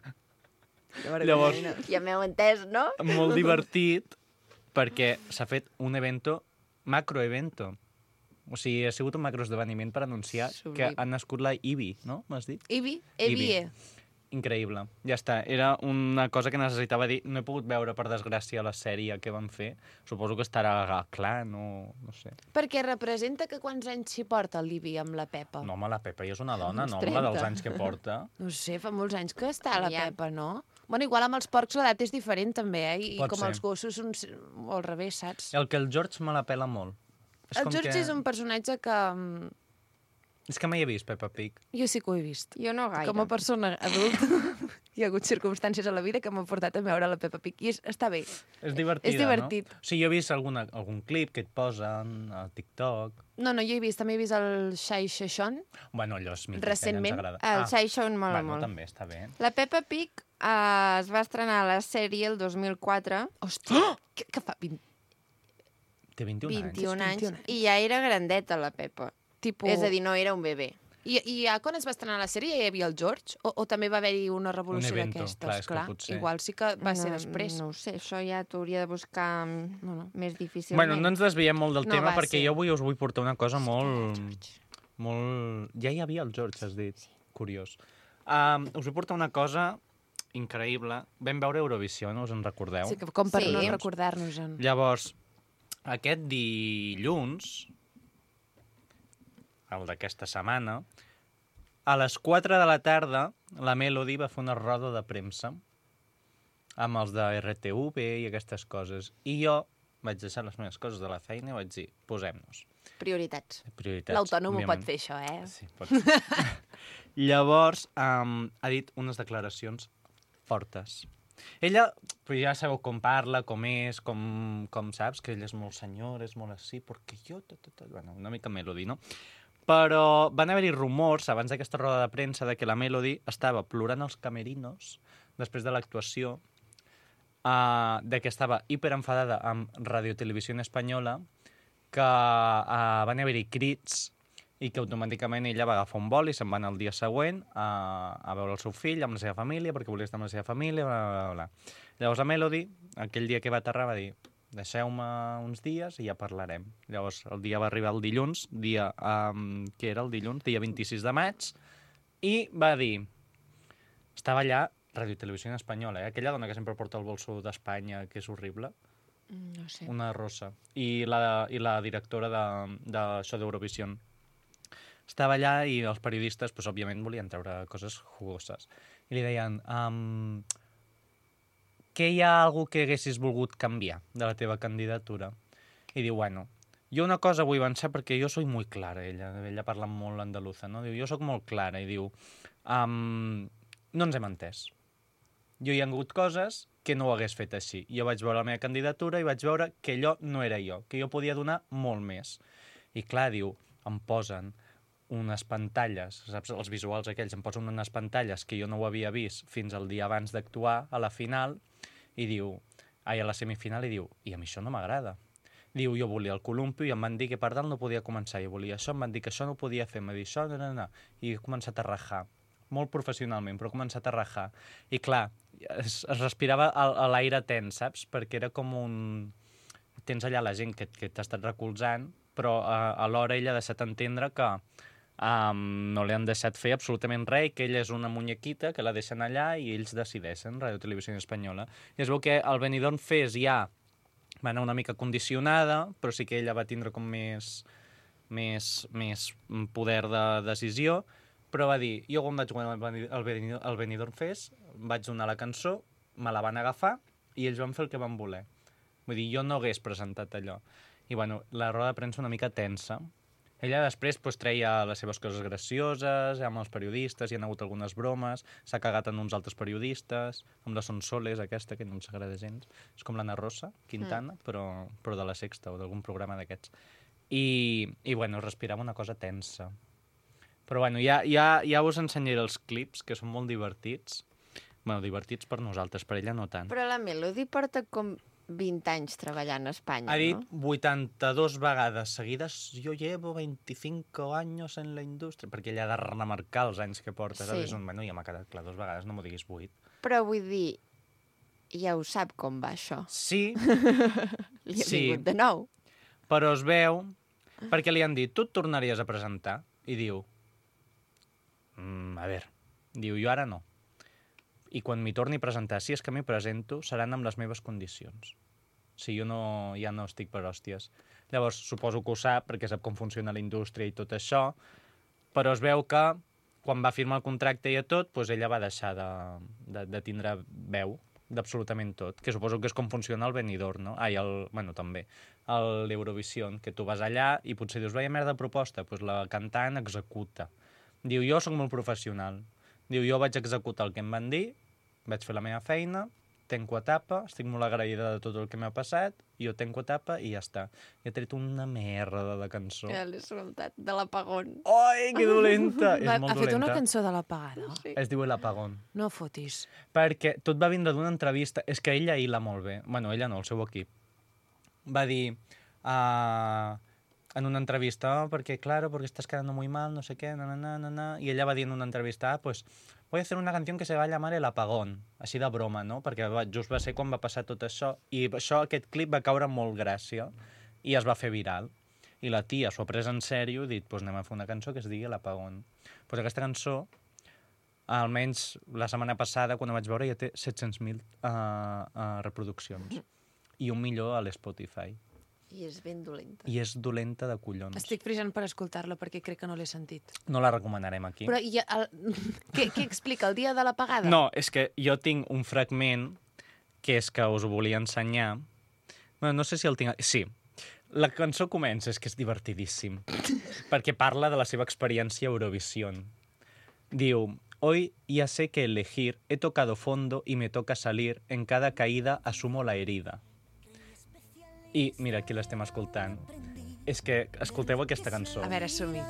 llavors Ja m'heu entès, no? molt divertit, perquè s'ha fet un evento, macroevento. O sigui, ha sigut un macroesdeveniment per anunciar Sublim. que ha nascut la Ivy, no? M'has dit? Ibi? Ibi. Evie. Increïble. Ja està. Era una cosa que necessitava dir. No he pogut veure, per desgràcia, la sèrie que van fer. Suposo que estarà clar, no, no sé. Perquè representa que quants anys s'hi porta l'Ibi amb la Pepa? No, home, la Pepa ja és una dona, Uns no? Amb la dels trenta. anys que porta. No sé, fa molts anys que està la Aviam. Pepa, no? Bueno, igual amb els porcs l'edat és diferent, també, eh? I Pot com ser. els gossos, un... o al revés, saps? El que el George me la pela molt. És El com George que... és un personatge que... mm, És que mai he vist Peppa Pig. Jo sí que ho he vist. Jo no gaire. Com a persona adulta, hi ha hagut circumstàncies a la vida que m'han portat a veure la Peppa Pig. I és, està bé. És divertida, És divertit. no? O sigui, jo he vist alguna, algun clip que et posen a TikTok. No, no, jo he vist, també he vist el Shai Shashon. Bueno, allò és mític, Recentment, ens agrada. El Shai Shaun mola bueno, molt. també està bé. La Peppa Pig eh, es va estrenar a la sèrie el dos mil quatre, Hòstia, que, que fa vint... Té vint-i-un anys. vint-i-un anys, vint-i-un anys. i ja era grandeta la Peppa. Tipus... És a dir, no era un bebè. I, I ja quan es va estrenar la sèrie ja hi havia el George? O, o també va haver-hi una revolució Un evento, d'aquestes? clar, és que potser. Igual sí que va ser no, després. No ho sé, això ja t'hauria de buscar mm, No, no. més difícilment. Bueno, no ens desviem molt del No, tema va, perquè sí. jo avui us vull portar una cosa molt... molt... Ja hi havia el George, has dit. Curiós. Um, us vull portar una cosa increïble. Vam veure Eurovisió, no us en recordeu? Sí, que com per Sí. no recordar-nos-en. Llavors, aquest dilluns, el d'aquesta setmana, a les quatre de la tarda, la Melody va fer una roda de premsa amb els de R T V i aquestes coses. I jo vaig deixar les meves coses de la feina i vaig dir, posem-nos. Prioritats. Prioritats. L'autònom ho pot òbviament. fer, això, eh? Sí, pot ser. Llavors, um, ha dit unes declaracions fortes. Ella, però ja sabeu com parla, com és, com, com saps, que ella és molt senyora, és molt així, perquè jo... Ta, ta, ta, bueno, una mica Melody, no? Però van haver-hi rumors, abans d'aquesta roda de premsa, de que la Melody estava plorant als camerinos després de l'actuació, uh, de que estava hiperenfadada amb Radio Televisió Espanyola, que uh, van haver-hi crits i que automàticament ella va agafar un vol i se'n va anar el dia següent a, a veure el seu fill amb la seva família, perquè volia estar amb la seva família, bla, bla, bla. Llavors la Melody, aquell dia que va aterrar, va dir deixeu-me uns dies i ja parlarem. Llavors el dia va arribar el dilluns, dia, um, que era el dilluns, dia vint-i-sis de maig, i va dir, estava allà Radio Televisió Espanyola, eh? Aquella dona que sempre porta el bolso d'Espanya, que és horrible, No sé. una rossa, i la, i la directora de, de això d'Eurovisió. Estava allà i els periodistes, pues, òbviament, volien treure coses jugoses. I li deien, um, què hi ha algú que haguessis volgut canviar de la teva candidatura? I diu, bueno, jo una cosa vull avançar perquè jo soy muy clara, ella, ella parla molt andaluza, no? Diu, jo sóc molt clara, i diu, um, no ens hem entès. Jo hi ha hagut coses que no ho hagués fet així. Jo vaig veure la meva candidatura i vaig veure que allò no era jo, que jo podia donar molt més. I clar, diu, em posen unes pantalles, saps, els visuals aquells, em posen unes pantalles que jo no ho havia vist fins al dia abans d'actuar, a la final, i diu, ai, a la semifinal, i diu, i a mi això no m'agrada. Diu, jo volia el columpio i em van dir que per dalt no podia començar, jo volia això, em van dir que això no ho podia fer, em va dir això, no, no, no, i he començat a rajar, molt professionalment, però he començat a rajar. I clar, es, es respirava a, a l'aire tens, saps? Perquè era com un... Tens allà la gent que, que t'ha estat recolzant, però a, alhora ella ha deixat entendre que um, no li han deixat fer absolutament res, i que ella és una muñequita que la deixen allà i ells decideixen, Radio Televisió Espanyola. I es veu que el Benidorm Fest ja va anar una mica condicionada, però sí que ella va tindre com més, més, més poder de decisió, però va dir, jo quan vaig guanyar el Benidorm, el Benidorm Fest, vaig donar la cançó, me la van agafar i ells van fer el que van voler. Vull dir, jo no hagués presentat allò. I bueno, la roda de premsa una mica tensa. Ella després pues, treia les seves coses gracioses, amb els periodistes, hi ha hagut algunes bromes, s'ha cagat en uns altres periodistes, amb la Sonsoles, aquesta, que no ens agrada gens. És com l'Anna Rosa, Quintana, mm. però, però de la Sexta o d'algun programa d'aquests. I, I, bueno, respirava una cosa tensa. Però, bueno, ja, ja, ja us ensenyaré els clips, que són molt divertits. Bueno, divertits per nosaltres, per ella no tant. Però la Melody porta com vint anys treballant a Espanya, ha dit no? vuitanta-dos vegades seguides, jo llevo veinticinco años en la indústria, perquè ella ha de remarcar els anys que porta. Sí. És un, bueno, ja m'ha quedat clar dos vegades, no m'ho diguis vuit. Però vull dir, ja ho sap com va això. Sí, Li ha sí. vingut de nou. Però es veu, perquè li han dit, tu et tornaries a presentar? I diu, mm, a veure, diu, jo ara no. I quan m'hi torni a presentar, si és que m'hi presento, seran amb les meves condicions. Si jo no, ja no estic per hòsties. Llavors, suposo que ho sap, perquè sap com funciona la indústria i tot això, però es veu que quan va firmar el contracte i a tot, doncs ella va deixar de, de, de tindre veu d'absolutament tot, que suposo que és com funciona el Benidorm, no? Ai, el, bueno, també, l'Eurovision, que tu vas allà i potser dius, veia merda de proposta, doncs la cantant executa. Diu, jo sóc molt professional. Diu, jo vaig executar el que em van dir, vaig fer la meva feina, tenco etapa, estic molt agraïda de tot el que m'ha passat, jo tenco etapa i ja està. I ha tret una merda de cançó. Ja l'he escoltat, de l'apagón. Ai, que dolenta! És Va, molt ha fet una dolenta. cançó de l'apagada? Sí. Es diu El Apagón. No fotis. Perquè tot va vindre d'una entrevista. És que ella hila molt bé. Bueno, ella no, el seu equip. Va dir... Uh, en una entrevista, oh, perquè, claro, porque estás quedando muy mal, no sé qué, na, na, na, na, na. I ella va dir en una entrevista, ah, pues, voy a hacer una canción que se va a llamar El Apagón. Així de broma, no? Perquè va, just va ser quan va passar tot això. I això, aquest clip va caure molt gràcia i es va fer viral. I la tia s'ho ha pres en sèrio i ha dit, pues anem a fer una cançó que es digui El Apagón. Pues aquesta cançó, almenys la setmana passada, quan ho vaig veure, ja té set-cents mil uh, uh, reproduccions. I un milió a l'Spotify. I és ben dolenta. I és dolenta de collons. Estic frisant per escoltar-la perquè crec que no l'he sentit. No la recomanarem aquí. Però i el... què, què explica? El dia de l'apagada? No, és que jo tinc un fragment que és que us ho volia ensenyar. Bueno, no sé si el tinc... Sí. La cançó comença, és que és divertidíssim, perquè parla de la seva experiència a Eurovisión. Diu, hoy ya sé que elegir, he tocado fondo y me toca salir, en cada caída asumo la herida. I, mira, aquí l'estem escoltant. És que escolteu aquesta cançó. A veure, som-hi.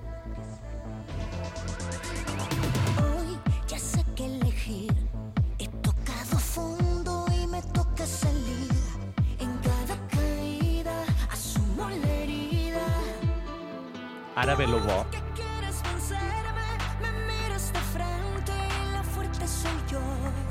Hoy ya sé que elegir. He tocado fondo y me toca salir. En cada caída asumo la herida. Ara ve lo bo. Que quieres vencerme, me miras de frente y la fuerte soy yo.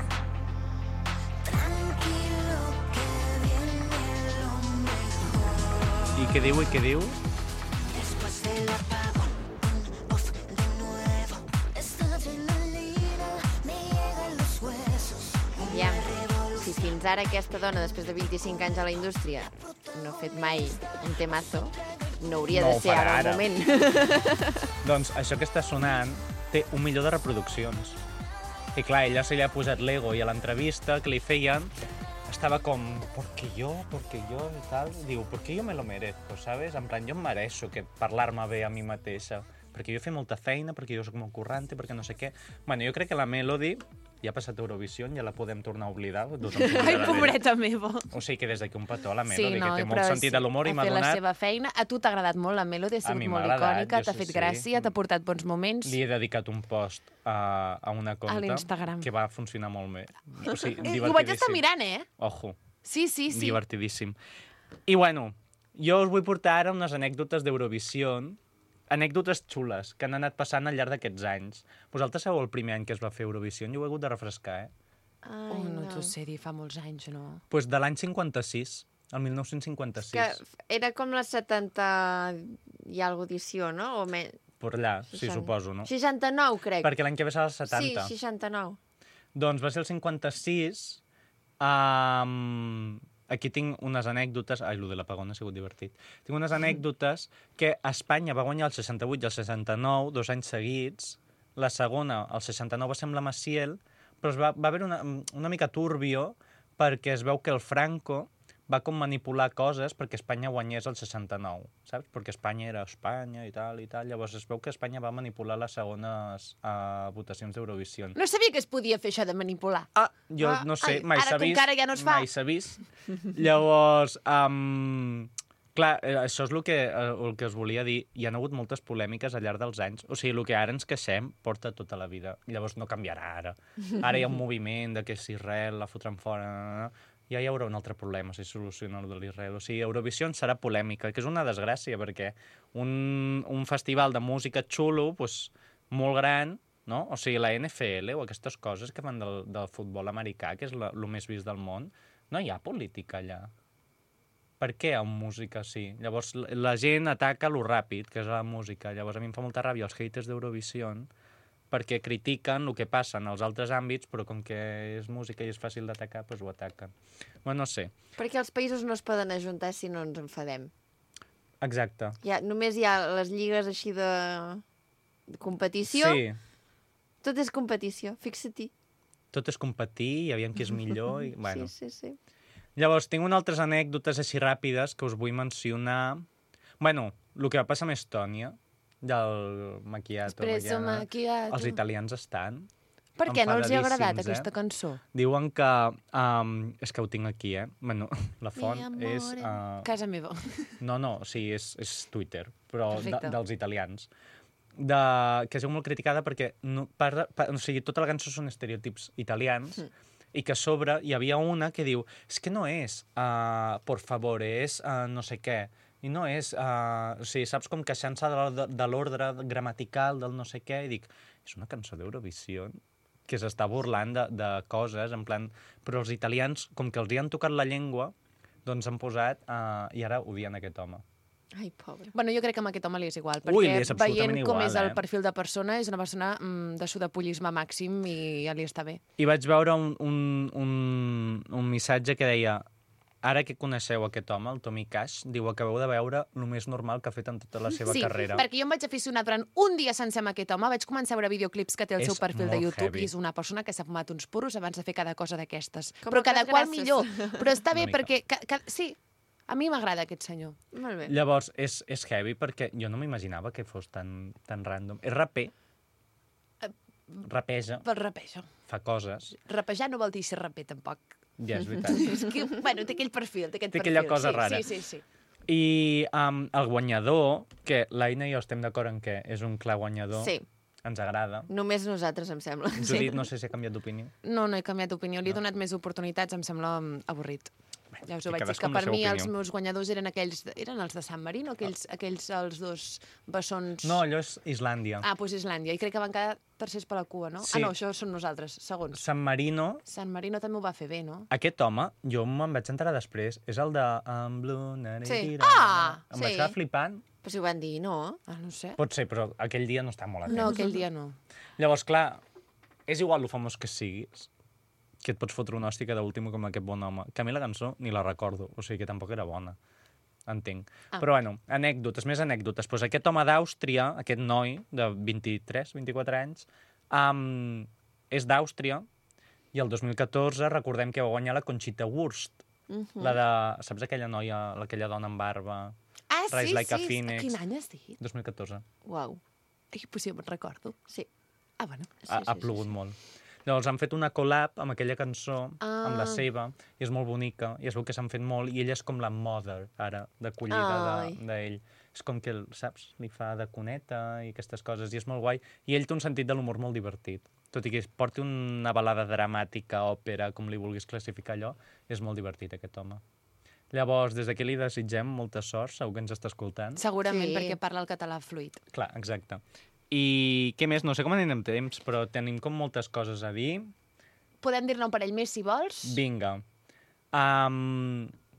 Tranquilo que viene lo mejor. I què diu, i què diu? Después del apagón, on, off de nuevo. Esta adrenalina me llega a los huesos. Ja, si fins ara aquesta dona, després de vint-i-cinc anys a la indústria, no ha fet mai un temazo, no hauria No de ho ser farà ara el ara. moment. Doncs això que està sonant té un milió de reproduccions. I clar, ella se li ha posat l'ego i a l'entrevista que li feien estava com, porque yo, porque yo y tal. Diu, porque yo me lo merezco, ¿sabes? En plan, jo em mereixo que parlar-me bé a mi mateixa. Perquè jo he fet molta feina, perquè jo soc molt currante, perquè no sé què. Bueno, jo crec que la Melody ja ha passat Eurovision, ja la podem tornar a oblidar. Ai, pobreta meva. O sigui que des d'aquí un petó a la Sí, Melody, no, que té però molt sentit de l'humor i ha m'ha fet la donat... seva feina. A tu t'ha agradat molt la Melody, ha A mi sigut m'ha molt agradat, icònica, jo t'ha sí, fet sí. gràcia, t'ha portat bons moments. Li he dedicat un post a, a una compte l'Instagram. que va funcionar molt bé. O sigui, Eh, ho vaig estar divertidíssim. mirant, eh? Ojo, Sí, sí, sí. divertidíssim. I bueno, jo us vull portar ara unes anècdotes d'Eurovision, anècdotes xules que han anat passant al llarg d'aquests anys. Vosaltres sabeu el primer any que es va fer Eurovision? Jo ho he hagut de refrescar, eh? Ai, Oh, no t'ho sé dir, fa molts anys, no? Pues de l'any cinquanta-sis. el mil nou-cents cinquanta-sis. Que era com la setanta i alguna edició, no? O me... Per allà, sí, seixanta. suposo, no? seixanta-nou, crec. Perquè l'any que ve serà el setanta. Sí, seixanta-nou. Doncs va ser el cinquanta-sis. Um, aquí tinc unes anècdotes... Ai, lo de l'apagón ha sigut divertit. Tinc unes anècdotes que Espanya va guanyar el seixanta-vuit i el seixanta-nou, dos anys seguits. La segona, el seixanta-nou, va ser amb la Maciel, però es va, va haver una, una mica turbio perquè es veu que el Franco va com manipular coses perquè Espanya guanyés el seixanta-nou, saps? Perquè Espanya era Espanya i tal i tal. Llavors es veu que Espanya va manipular les segones uh, votacions d'Eurovisió. No sabia que es podia fer això de manipular. Ah, jo Ah, no sé, ai, mai ara s'ha que vist. encara ja no es fa. Mai s'ha vist. Llavors, um, clar, eh, això és el que, eh, el que us volia dir. Hi ha hagut moltes polèmiques al llarg dels anys. O sigui, el que ara ens queixem porta tota la vida. Llavors no canviarà ara. Ara hi ha un moviment de que si Israel la fotran fora... No, no, no. Ja hi haurà un altre problema si soluciona el de l'Israel. O sigui, Eurovisió serà polèmica, que és una desgràcia, perquè un, un festival de música xulo, pues, molt gran, no? O sigui, la N F L o aquestes coses que fan del, del futbol americà, que és el més vist del món, no hi ha política allà. Per què amb música sí? Llavors, la gent ataca lo ràpid, que és la música. Llavors, a mi em fa molta ràbia els haters d'Eurovisió, perquè critiquen el que passa en els altres àmbits, però com que és música i és fàcil d'atacar, doncs ho ataquen. Bueno, no sé. Perquè els països no es poden ajuntar si no ens enfadem. Exacte. Hi ha, només hi ha les lligues així de, de competició. Sí, Tot és competició, fixa-t'hi. tot és competir i aviam qui és millor. I, bueno. Sí, sí, sí. Llavors, tinc unes altres anècdotes així ràpides que us vull mencionar. Bueno, el que va passar amb Estònia, del macchiato. Espresso macchiato. Els italians estan Per què no els hi ha agradat enfadadíssims, aquesta eh? cançó? Diuen que... Um, és que ho tinc aquí, eh? Bueno, la font Mi és... amore. Uh, Casa meva. no, no, o sigui, és, és Twitter, però de, Perfecte. dels italians. De, que és molt criticada perquè no, parla, pa, o sigui, tota la cançó són estereotips italians mm. i que a sobre hi havia una que diu és que no és uh, por favor, és uh, no sé què. I no és... Uh, o sigui, saps com queixant-se de, de, de l'ordre gramatical del no sé què, i dic, és una cançó d'Eurovisió que s'està burlant de, de coses, en plan... Però els italians, com que els hi han tocat la llengua, doncs han posat... Uh, I ara odien aquest home. Ai, pobre. Bueno, jo crec que amb aquest home li és igual, Ui, li perquè és absolutament veient com igual, és el eh? perfil de persona, és una persona mm, de sudapollisme màxim i ja li està bé. I vaig veure un, un, un, un missatge que deia ara que coneixeu aquest home, el Tommy Cash, diu acabeu de veure el més normal que ha fet en tota la seva sí, carrera. perquè jo em vaig aficionar durant un dia sencer amb aquest home, vaig començar a veure videoclips que té el És seu perfil de molt YouTube heavy. i és una persona que s'ha fumat uns porros abans de fer cada cosa d'aquestes. Com Però cada moltes qual gràcies. millor. Però està bé Una mica. perquè... Ca, ca, sí, a mi m'agrada aquest senyor. Molt bé. Llavors, és, és heavy perquè jo no m'imaginava que fos tan, tan random. És raper, rapeja, Pel rapejo. fa coses, Rapejar no vol dir ser raper, tampoc. ja és veritat. És que, bueno, té aquell perfil, té aquest Té perfil. aquella cosa sí, rara. Sí, sí, sí. I um, el guanyador, que l'Aina i jo estem d'acord en que és un clar guanyador, Sí, ens agrada. només nosaltres, em sembla. Judit, no sé si ha canviat d'opinió. No, no he canviat d'opinió. Li he donat més oportunitats, em sembla mm, avorrit. Ja us ho sí, vaig dir, cadascú que amb la per seva mi els opinió. meus guanyadors eren aquells... de- Eren els de San Marino, aquells, aquells els dos bessons... No, allò és Islàndia. Ah, doncs Islàndia. I crec que van quedar tercers per la cua, no? Sí. Ah, no, això són nosaltres, segons. San Marino, San Marino també ho va fer bé, no? aquest home, jo me'n vaig enterar després, és el de... I'm blue, Sí. Ah, Em sí. vaig quedar flipant. Però si ho van dir, no? Ah, no sé. Pot ser, però aquell dia no està molt atent. No, aquell dia no. Llavors, clar, és igual lo famós que siguis, que et pots fotre una hòstia cada últim com aquest bon home. Que a mi la cançó ni la recordo, o sigui que tampoc era bona. Entenc. Ah. Però bueno, anècdotes, més anècdotes. Pues aquest home d'Àustria, aquest noi de vint-i-tres, vint-i-quatre anys, um, és d'Àustria i el dos mil catorze recordem que va guanyar la Conchita Wurst. Mhm. La de... Saps aquella noia, aquella dona amb barba? Ah, Rise sí, like a sí. Phoenix. Quin any has dit? dos mil catorze. Uau. Ai, pues sí, me'n recordo. Sí. Ah, bueno. Sí, ha, sí, ha sí, plogut sí. molt. Llavors han fet una collab amb aquella cançó, Ah. amb la seva, i és molt bonica, i es veu que s'han fet molt, i ella és com la mother, ara, d'acollida Ai. d'ell. De, és com que, saps, li fa de coneta i aquestes coses, i és molt guai. I ell té un sentit de l'humor molt divertit. Tot i que porti una balada dramàtica, òpera, com li vulguis classificar allò, és molt divertit, aquest home. Llavors, des d'aquí li desitgem molta sort, segur que ens està escoltant. Segurament Sí. perquè parla el català fluid. Clar, exacte. I què més? No sé com anem amb temps, però tenim com moltes coses a dir. Podem dir-ne un parell més, si vols? Vinga. Um,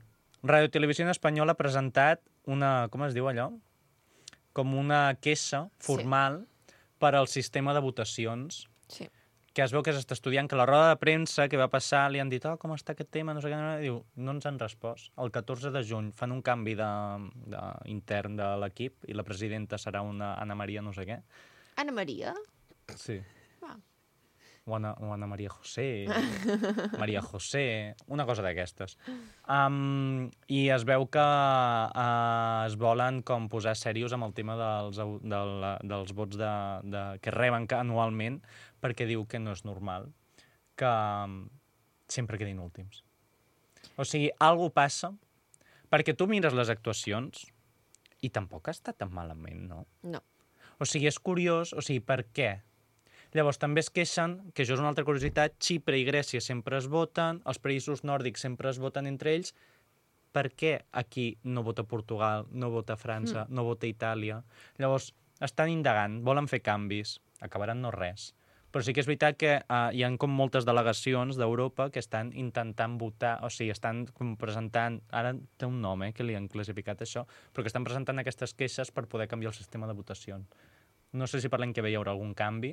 Radio Televisió Espanyola ha presentat una, com es diu allò? Com una queixa formal sí. per al sistema de votacions. Sí. Que es veu que s'està estudiant, que a la roda de premsa que va passar li han dit oh, com està aquest tema, no sé què, i diu, no ens han respost. El catorze de juny fan un canvi de, de, intern de l'equip i la presidenta serà una Ana Maria no sé què. Ana Maria? Sí. Ah. O Ana, o Ana Maria José, Maria José, una cosa d'aquestes. Um, I es veu que uh, es volen com posar serios amb el tema dels, del, dels vots de, de, que reben anualment, perquè diu que no és normal que um, sempre quedin últims. O sigui, alguna passa, perquè tu mires les actuacions i tampoc està tan malament, no? No. O sigui, és curiós, o sigui, per què? Llavors, també es queixen, que això és una altra curiositat, Xipre i Grècia sempre es voten, els països nòrdics sempre es voten entre ells. Per què aquí no vota Portugal, no vota França, mm. no vota Itàlia? Llavors, estan indagant, volen fer canvis, acabaran no res. Però sí que és veritat que uh, hi ha com moltes delegacions d'Europa que estan intentant votar, o sigui, estan com presentant, ara té un nom, eh, que li han classificat això, però que estan presentant aquestes queixes per poder canviar el sistema de votació. No sé si per l'any que ve hi haurà algun canvi,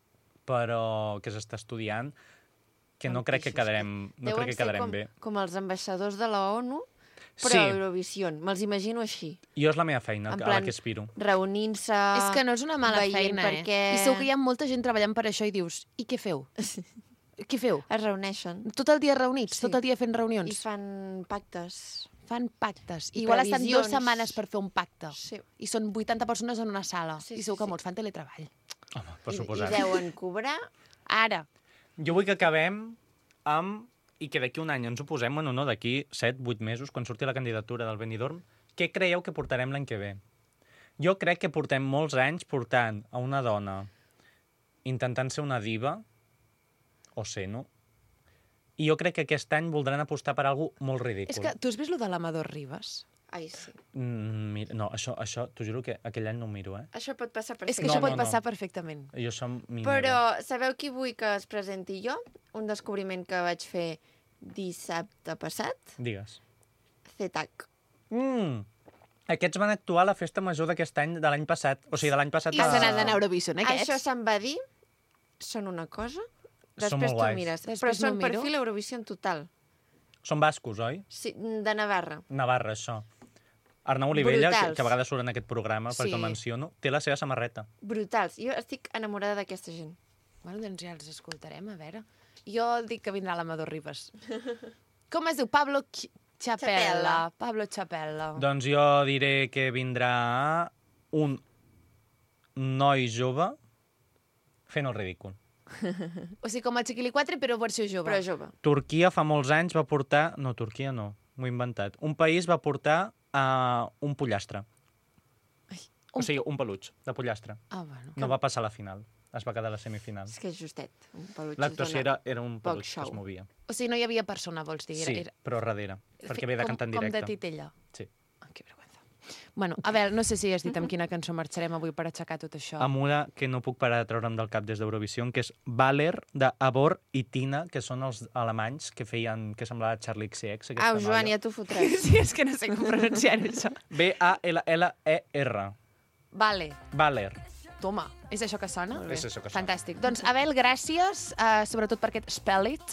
però que s'està estudiant, que no crec que quedarem, no crec que quedarem com, bé. com els ambaixadors de la ONU, però sí. a Eurovisió. Me'ls imagino així. Jo és la meva feina, En a plan, la que aspiro. Reunint-se... És que no és una mala veient feina, per eh? què- I segur que hi ha molta gent treballant per això i dius, i què feu? Què feu? Es reuneixen Tot el dia reunits, Sí. tot el dia fent i reunions. fan pactes. Fan pactes. I Igual estan dues previsions. setmanes per fer un pacte. Sí. I són vuitanta persones en una sala. Sí, I sí, segur que sí. molts fan teletreball. Home, per I, suposat. I deuen cobrar... Ara, Jo vull que acabem amb... I que d'aquí un any ens ho posem, bueno, no, d'aquí set, vuit mesos, quan surti la candidatura del Benidorm, què creieu que portarem l'any que ve? Jo crec que portem molts anys portant a una dona intentant ser una diva, o ser, no? I jo crec que aquest any voldran apostar per alguna cosa molt ridícul. és que tu has vist lo de l'Amador Ribas? Ai, sí. Mm, mira, no, això, això t'ho juro que aquell any no ho miro, eh? Això pot passar per És que No, això no, pot no. passar perfectament. Jo som minero. Però sabeu qui vull que es presenti jo? Un descobriment que vaig fer dissabte passat? Digues. C-Tac. Mm. Aquests van actuar a la festa major d'aquest any, de l'any passat. O sigui, de l'any passat... I de- se n'han d'anar a Eurovision, aquests? Això se'n va dir, són una cosa, Són després molt tu guais. mires. Després Però m'ho són miro. perfil Eurovisió total. Són bascos, oi? Sí, de Navarra. Navarra, això. Arnau Olivella, que, Brutals. que a vegades surt en aquest programa, perquè Sí. el menciono, té la seva samarreta. Brutals. Jo estic enamorada d'aquesta gent. Bueno, doncs ja els escoltarem, a veure. Jo dic que vindrà l'Amador Ribas. Com es diu? Pablo Ch- Chapella. Chapella. Pablo Chapella. Doncs jo diré que vindrà un noi jove fent el ridícul. O sigui, com el Chiquilicuatre, però versió jove. Però jove. Turquia fa molts anys va portar... No, Turquia no, m'ho he inventat. Un país va portar uh, un pollastre. O sigui, un peluig de pollastre. Ah, bueno. No va passar a la final. Es va quedar a la semifinal. És que és justet. Un peluig L'actuació es dona era, era un poc peluig que show. es movia. O sigui, no hi havia persona, vols dir? Sí, Era, però darrere, perquè Fe- ve de com- cantar en Com directe. de titella. Sí. Ah, que vergüenza. Bueno, a veure, no sé si has dit amb quina cançó marxarem avui per aixecar tot això. Amb una que no puc parar de treure'm del cap des d'Eurovisió, que és Valer, d'Abor i Tina, que són els alemanys que feien, que semblava Charlie X C X. aquesta Au, Joan, noia. ja t'ho fotràs. Sí, és que no sé com pronunciar això. B A L L E R. Vale. Valer. Toma, és això que sona? És això que sona. Fantàstic. Doncs, Abel, gràcies, uh, sobretot per aquest Spell It.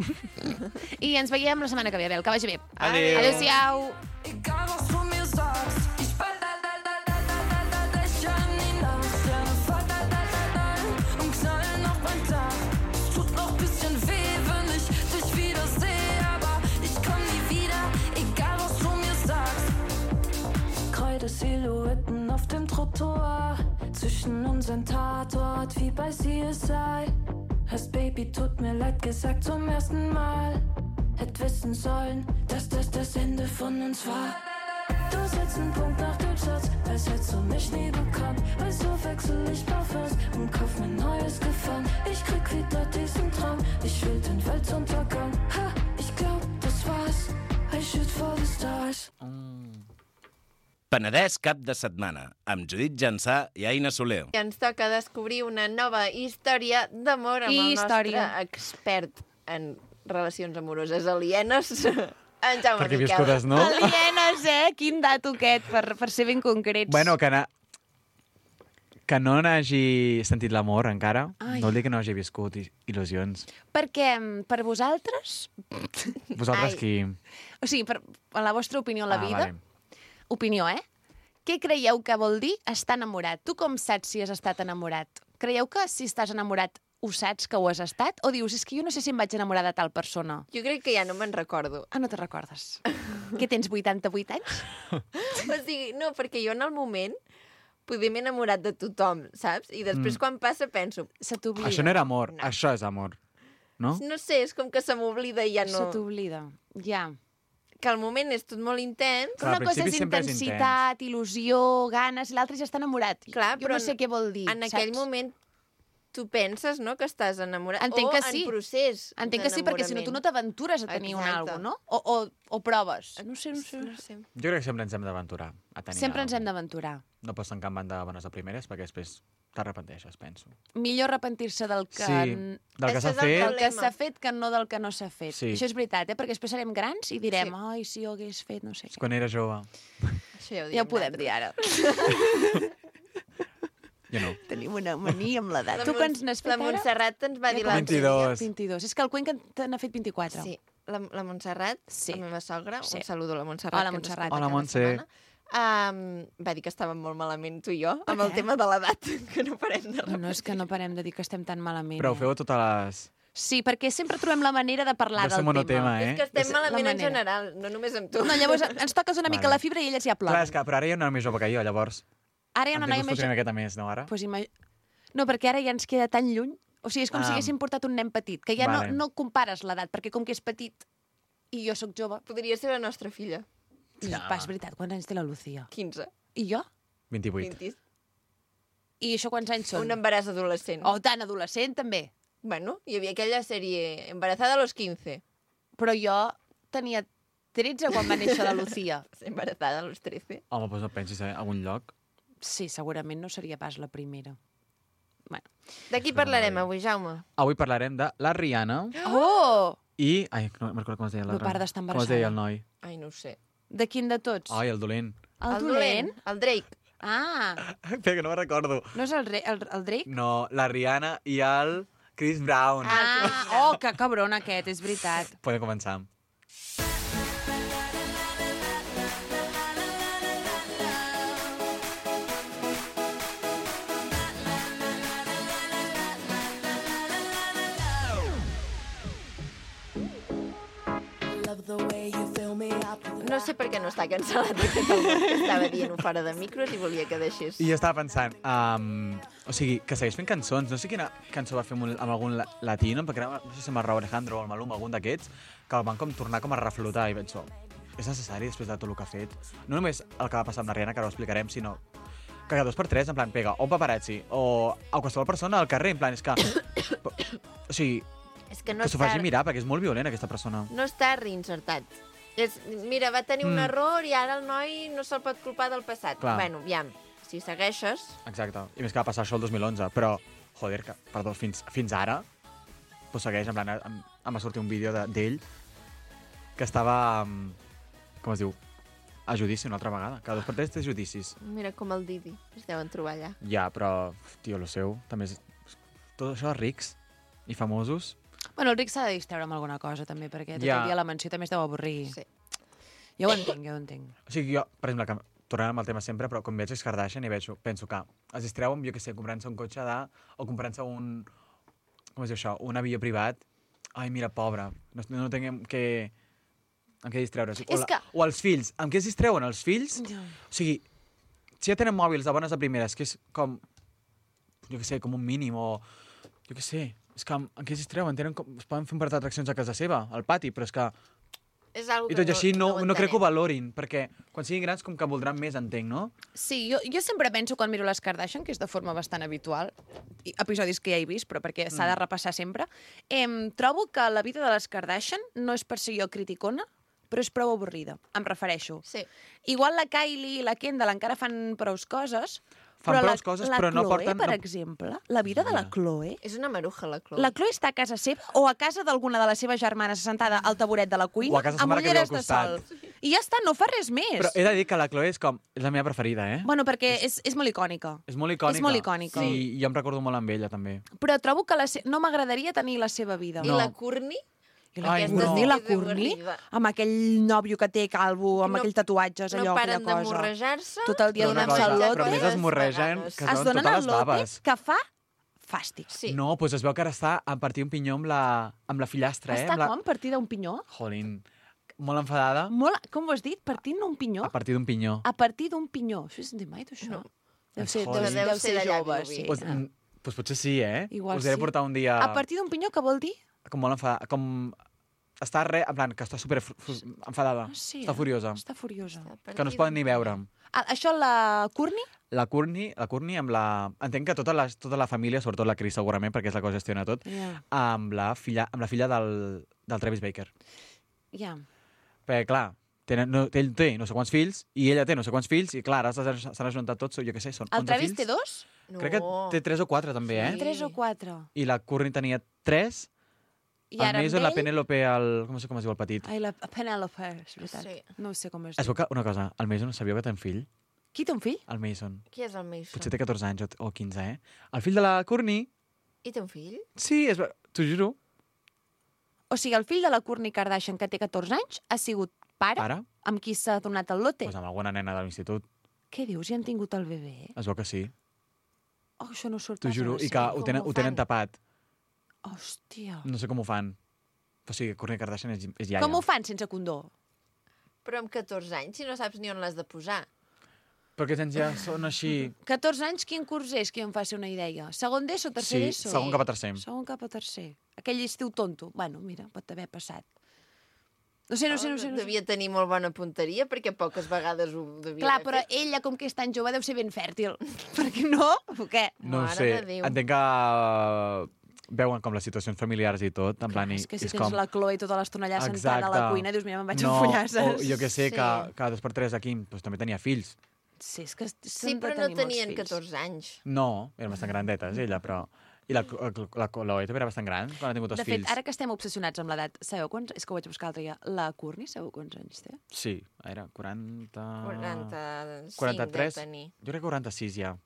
I ens veiem la setmana que ve, Abel. Que vagi bé. Adéu. Adéu-siau. Egal was du mir sagst, ich fall da da da da da da da Löcher in die Nacht, Sterne fall da da da da und knallen noch beim Tag. Es tut noch bisschen weh, wenn ich dich wieder sehe, aber ich komm nie wieder, egal was du mir sagst. Kreide Silhouetten auf dem Trottoir, zwischen unseren Tatort wie bei C S I. Hast Baby, tut mir leid gesagt zum ersten Mal. Hätt wissen sollen, dass das das Ende von uns war. Du setzt einen Punkt nach dem Satz, als hättest du mich nie bekannt. Weil so wechsel ich Parfums und kauf mir neues Gefallen. Ich krieg wieder diesen Traum, ich will den Weltuntergang. Ha, ich glaub, das war's. I shoot for the stars. Penedès cap de setmana, amb Judit Jansà i Aina Soler. I ens toca descobrir una nova història d'amor amb el Història. nostre expert en relacions amoroses alienes, En Jaume Perquè Miquel. viscudes, no? Alienes, eh? Quin dato aquest, per, per ser ben concrets. Bueno, que, na... que no n'hagi sentit l'amor encara, Ai. no vol dir que no hagi viscut i- il·lusions. Perquè, per vosaltres, Vosaltres Ai. qui... o sigui, per, en la vostra opinió en la Ah, vida, vale. opinió, eh? Què creieu que vol dir estar enamorat? Tu com saps si has estat enamorat? Creieu que si estàs enamorat ho saps que ho has estat? O dius, és que jo no sé si em vaig enamorar de tal persona? Jo crec que ja no me'n recordo. Ah, no te recordes. Que tens vuitanta-vuit anys? O sigui, no, perquè jo en el moment poder m'he enamorat de tothom, saps? I després Mm. quan passa penso, Se t'oblida. Això no era amor, No. això és amor. No? no sé, és com que se m'oblida i ja Se no... t'oblida, ja. Que el moment és tot molt intens. Clar, Una al cosa és principi sempre és intensitat, il·lusió, ganes, i l'altra ja està enamorat. Clar, jo però no sé què vol dir, En aquell saps? moment tu penses, no?, que estàs enamorat. Entenc o que en sí. procés Entenc que sí, perquè si no tu no t'aventures a tenir un Exacte. algo, no? O, o, o proves. No sé, no sé. No sé. Jo crec que sempre ens hem d'aventurar a tenir Sempre ens hem alguna d'aventurar. cosa. No pots tancar en banda de bones de primeres perquè després t'arrepenteixes, penso. Millor arrepentir-se del que... Sí, del que Això s'ha és el fet... del que problema. s'ha fet que no del que no s'ha fet. Sí. Això és veritat, eh? Perquè després serem grans i direm, Sí. ai, si ho hagués fet, no sé què. Quan era jove. Això ja ho Ja ho diem podem nosaltres. dir ara. Jo no. Tenim una mania amb l'edat. La Tu Mont- quants n'has fet La ara? Montserrat ens va Ja dir com l'altre dia. vint-i-dos. vint-i-dos. És que el Cuenca te n'ha fet vint-i-quatre. Sí, la, la Montserrat, Sí. la meva sogra, Sí. un saludo a la Montserrat. Hola, que ens Montserrat. escolta Hola, cada Montse. setmana. Um, va dir que estàvem molt malament tu i jo, amb el què? tema de l'edat, que no parem de No, no, és que no parem de dir que estem tan malament. Però ho eh? feu a totes les... Sí, perquè sempre trobem la manera de parlar Deu ser del monotema, tema. eh? És que estem És la malament en manera. general, no només amb tu. No, llavors ens toques una mica Vale. la fibra i elles ja Clar, ploren. és que, però ara hi ha una més jove que jo, llavors. Ara hi ha una Em noia tinc més... una miqueta més, no, ara? Pues ima... No, perquè ara ja ens queda tan lluny. O sigui, és com Ah. si haguéssim portat un nen petit, que ja Vale. no, no compares l'edat, perquè com que és petit i jo sóc jove... Podria ser la nostra filla, I Ja. va, és veritat, quants anys té la Lucía? quinze, I jo? vint-i-vuit. vint. I això quants anys són? Un embaràs adolescent. Oh, tan adolescent, també. Bueno, hi havia aquella sèrie Embarazada a los quince, Però jo tenia tretze quan va néixer la Lucía. Embarazada a los trece. Home, doncs no pensis a algun lloc. Sí, segurament no seria pas la primera. Bueno. De qui parlarem avui, Jaume? Avui parlarem de la Rihanna Oh! i... Ai, no me'n recordo com es deia No l'altre. para d'estar Com es deia embarassada. el noi? Ai, no ho sé. De quin de tots? Ai, el dolent. el dolent? El Drake. Ah, Espera, que no me'n recordo. no és el, Re el, el Drake? No, la Rihanna i el Chris Brown. Ah, oh, que cabron aquest, és veritat. Podem començar. No sé per què no està cancel·lat aquest album, que estava dient-ho fora de micros i volia que deixés. I jo estava pensant, um, o sigui, que segueix fent cançons. No sé quina cançó va fer amb, un, amb algun la- latino, perquè era, no sé si amb el Raúl Alejandro o el Maluma, algun d'aquests, que el van com tornar com a reflotar i penso, és necessari després de tot el que ha fet? No només el que va passar amb la Rihanna, que ara ho explicarem, sinó que cada dos per tres, en plan, pega o un paparazzi o a qualsevol persona al carrer, en plan, és que... o sigui, És que no que s'ho està, faci mirar, perquè és molt violent, aquesta persona. no està reinsertat. És, mira, va tenir un Mm. error i ara el noi no se'l pot culpar del passat. Clar. Bueno, aviam, si segueixes... Exacte. I més que va passar això el dos mil onze, però, joder, que, perdó, fins, fins ara, pues segueix, en plan, em, em va sortir un vídeo de- d'ell que estava, em, com es diu, a judici una altra vegada. Cada dos per tres té judicis. Mira com el Didi, es deuen trobar allà. Ja, però, tio, lo seu, també és... Tot això de rics i famosos... Bueno, el Rick s'ha de distreure amb alguna cosa, també, perquè tot Ja. el dia a la mansió també es deu avorrir. Sí. Jo ho entenc, jo ho entenc. O sigui, jo, per exemple, que, tornant amb el tema sempre, però quan veig les Kardashian i veig, penso que es distreuen, jo què sé, comprant-se un cotxe de... o comprant-se un... com es diu això? Un avió privat. Ai, mira, pobra, no, no tinguem que... amb què distreure's. O, És la, que- o els fills. Amb què es distreuen els fills? O sigui, si ja tenen mòbils de bones a primeres, que és com... jo què sé, com un mínim, o... jo què sé, és que amb, amb què es distreuen? Tenen com, es poden fer un parc d'atraccions a casa seva, al pati, però és que... És algo I que tot i així no, ho no crec que ho entenem. valorin, perquè quan siguin grans com que voldran més, entenc, no? Sí, jo, jo sempre penso quan miro les Kardashian, que és de forma bastant habitual, i episodis que ja he vist, però perquè s'ha de repassar sempre, em, trobo que la vida de les Kardashian no és per ser jo criticona, però és prou avorrida, em refereixo. Sí. Igual la Kylie i la Kendall encara fan prous coses, fan Però prou la, coses, la però no Chloe, porten... per no... exemple, la vida de la Mira. Chloe... És una maruja, la Chloe. La Chloe està a casa seva o a casa d'alguna de les seves germanes sentada al taburet de la cuina O a casa sa amb mare que viu al ulleres de costat. sol. I ja està, no fa res més. Però he de dir que la Chloe és com... És la meva preferida, eh? Bueno, perquè és, és molt icònica. És molt icònica. És molt icònica. Sí, jo em recordo molt amb ella, també. Però trobo que la se... no m'agradaria tenir la seva vida. I No. la Courtney? I la, Ai, Courtney, no. la Que deu Courtney, arribar. amb aquell nòvio que té calvo, amb No- aquells tatuatges, No allò, paren aquella cosa. d'amorrejar-se? Tot el dia Però una donant-se cosa, el però a lote. més es morregen, vegades. que Es es donen totes el les lote baves. que fa fàstic. Sí. No, doncs es veu que ara està a partir d'un pinyó amb la, amb la fillastra, eh? Està amb la... com, partir d'un pinyó? Jolín, molt enfadada. Molt, com ho has dit? Partint d'un pinyó? A partir d'un pinyó. A partir d'un pinyó. Això és sentit mai, tu, això? No. Deu ser, Joder. deu, deu ser d'allà, jove, Vilobí. sí. Pues, Ah. mm, pues potser sí, eh? Igual Us he de sí. portar un dia... A partir d'un pinyó, què vol dir? Com molt enfadada. Com... Està re... En plan, que està super fu- fu- enfadada. Ah, sí, està eh? furiosa. Està furiosa. Que no es poden ni veure. Ah, això la Courtney? La Courtney, la Courtney amb la... Entenc que tota la, tota la família, sobretot la Chris segurament, perquè és la que ho gestiona tot, Ja. amb la filla, amb la filla del, del Travis Baker. Ja. Perquè, clar, tenen, no, ell té no sé quants fills i ella té no sé quants fills i, clar, ara s'han s'han ajuntat tots, jo què sé, són El onze Travis fills. té dos? No. Crec que té tres o quatre, també, eh? Sí. Tres o quatre. I la Courtney tenia tres, I el ara Mason, amb la ell... Penélope, el... com sé com es diu el petit. Ai, la Penelope, és veritat. Sí. No sé com es Es diu. veu que, una cosa, el Mason, sabíeu que té un fill? Qui té un fill? El Mason. Qui és el Mason? Potser té catorze anys o- o quinze, eh? El fill de la Courtney, I té un fill? sí, és... t'ho juro, O sigui, el fill de la Kourtney Kardashian, que té catorze anys, ha sigut pare, ara, amb qui s'ha donat el lote. doncs amb alguna nena de l'institut. Què dius? Ja han tingut el bebè? Es veu que sí, Oh, això no surt t'ho pas a juro. la I que sèrie. ho tenen, com ho ho tenen fan? tapat. Hòstia. No sé com ho fan. O sigui, Kourtney Kardashian és, és iaia. Com ho fan sense condó? Però amb catorze anys, si no saps ni on l'has de posar. Però aquests anys ja són així... catorze anys, quin curs és, que em faci una idea? Segon d'ESO, tercer Sí, d'ESO? segon cap a tercer. Segon cap a tercer. Aquell estiu tonto. Bueno, mira, pot haver passat. No sé, no sé, no sé. No sé. Devia tenir molt bona punteria, perquè poques vegades ho devia Clar, haver però fet. ella, com que és tan jove, deu ser ben fèrtil. Perquè no? O què? No ho Mare sé, de Déu. entenc que uh, veuen com les situacions familiars i tot, en plan... i- és que si és tens com... la Chloe tota l'estona allà sentada a la Exacte. cuina, dius, mira, me'n vaig no, a follar, saps? o jo que sé, Sí. que, que dos per tres aquí doncs, també tenia fills. Sí, és que Sí, s'han de però no tenir molts tenien fills. catorze anys. No, eren bastant grandetes, ella, però... I la, la, la Chloe també era bastant gran, quan ha tingut dos De fet, fills. ara que estem obsessionats amb l'edat, sabeu quants... És que ho vaig buscar l'altre dia. La Courtney, sabeu quants anys té? Sí, era quaranta... quaranta-cinc quaranta-tres? deu tenir. Jo crec que quaranta-sis ja.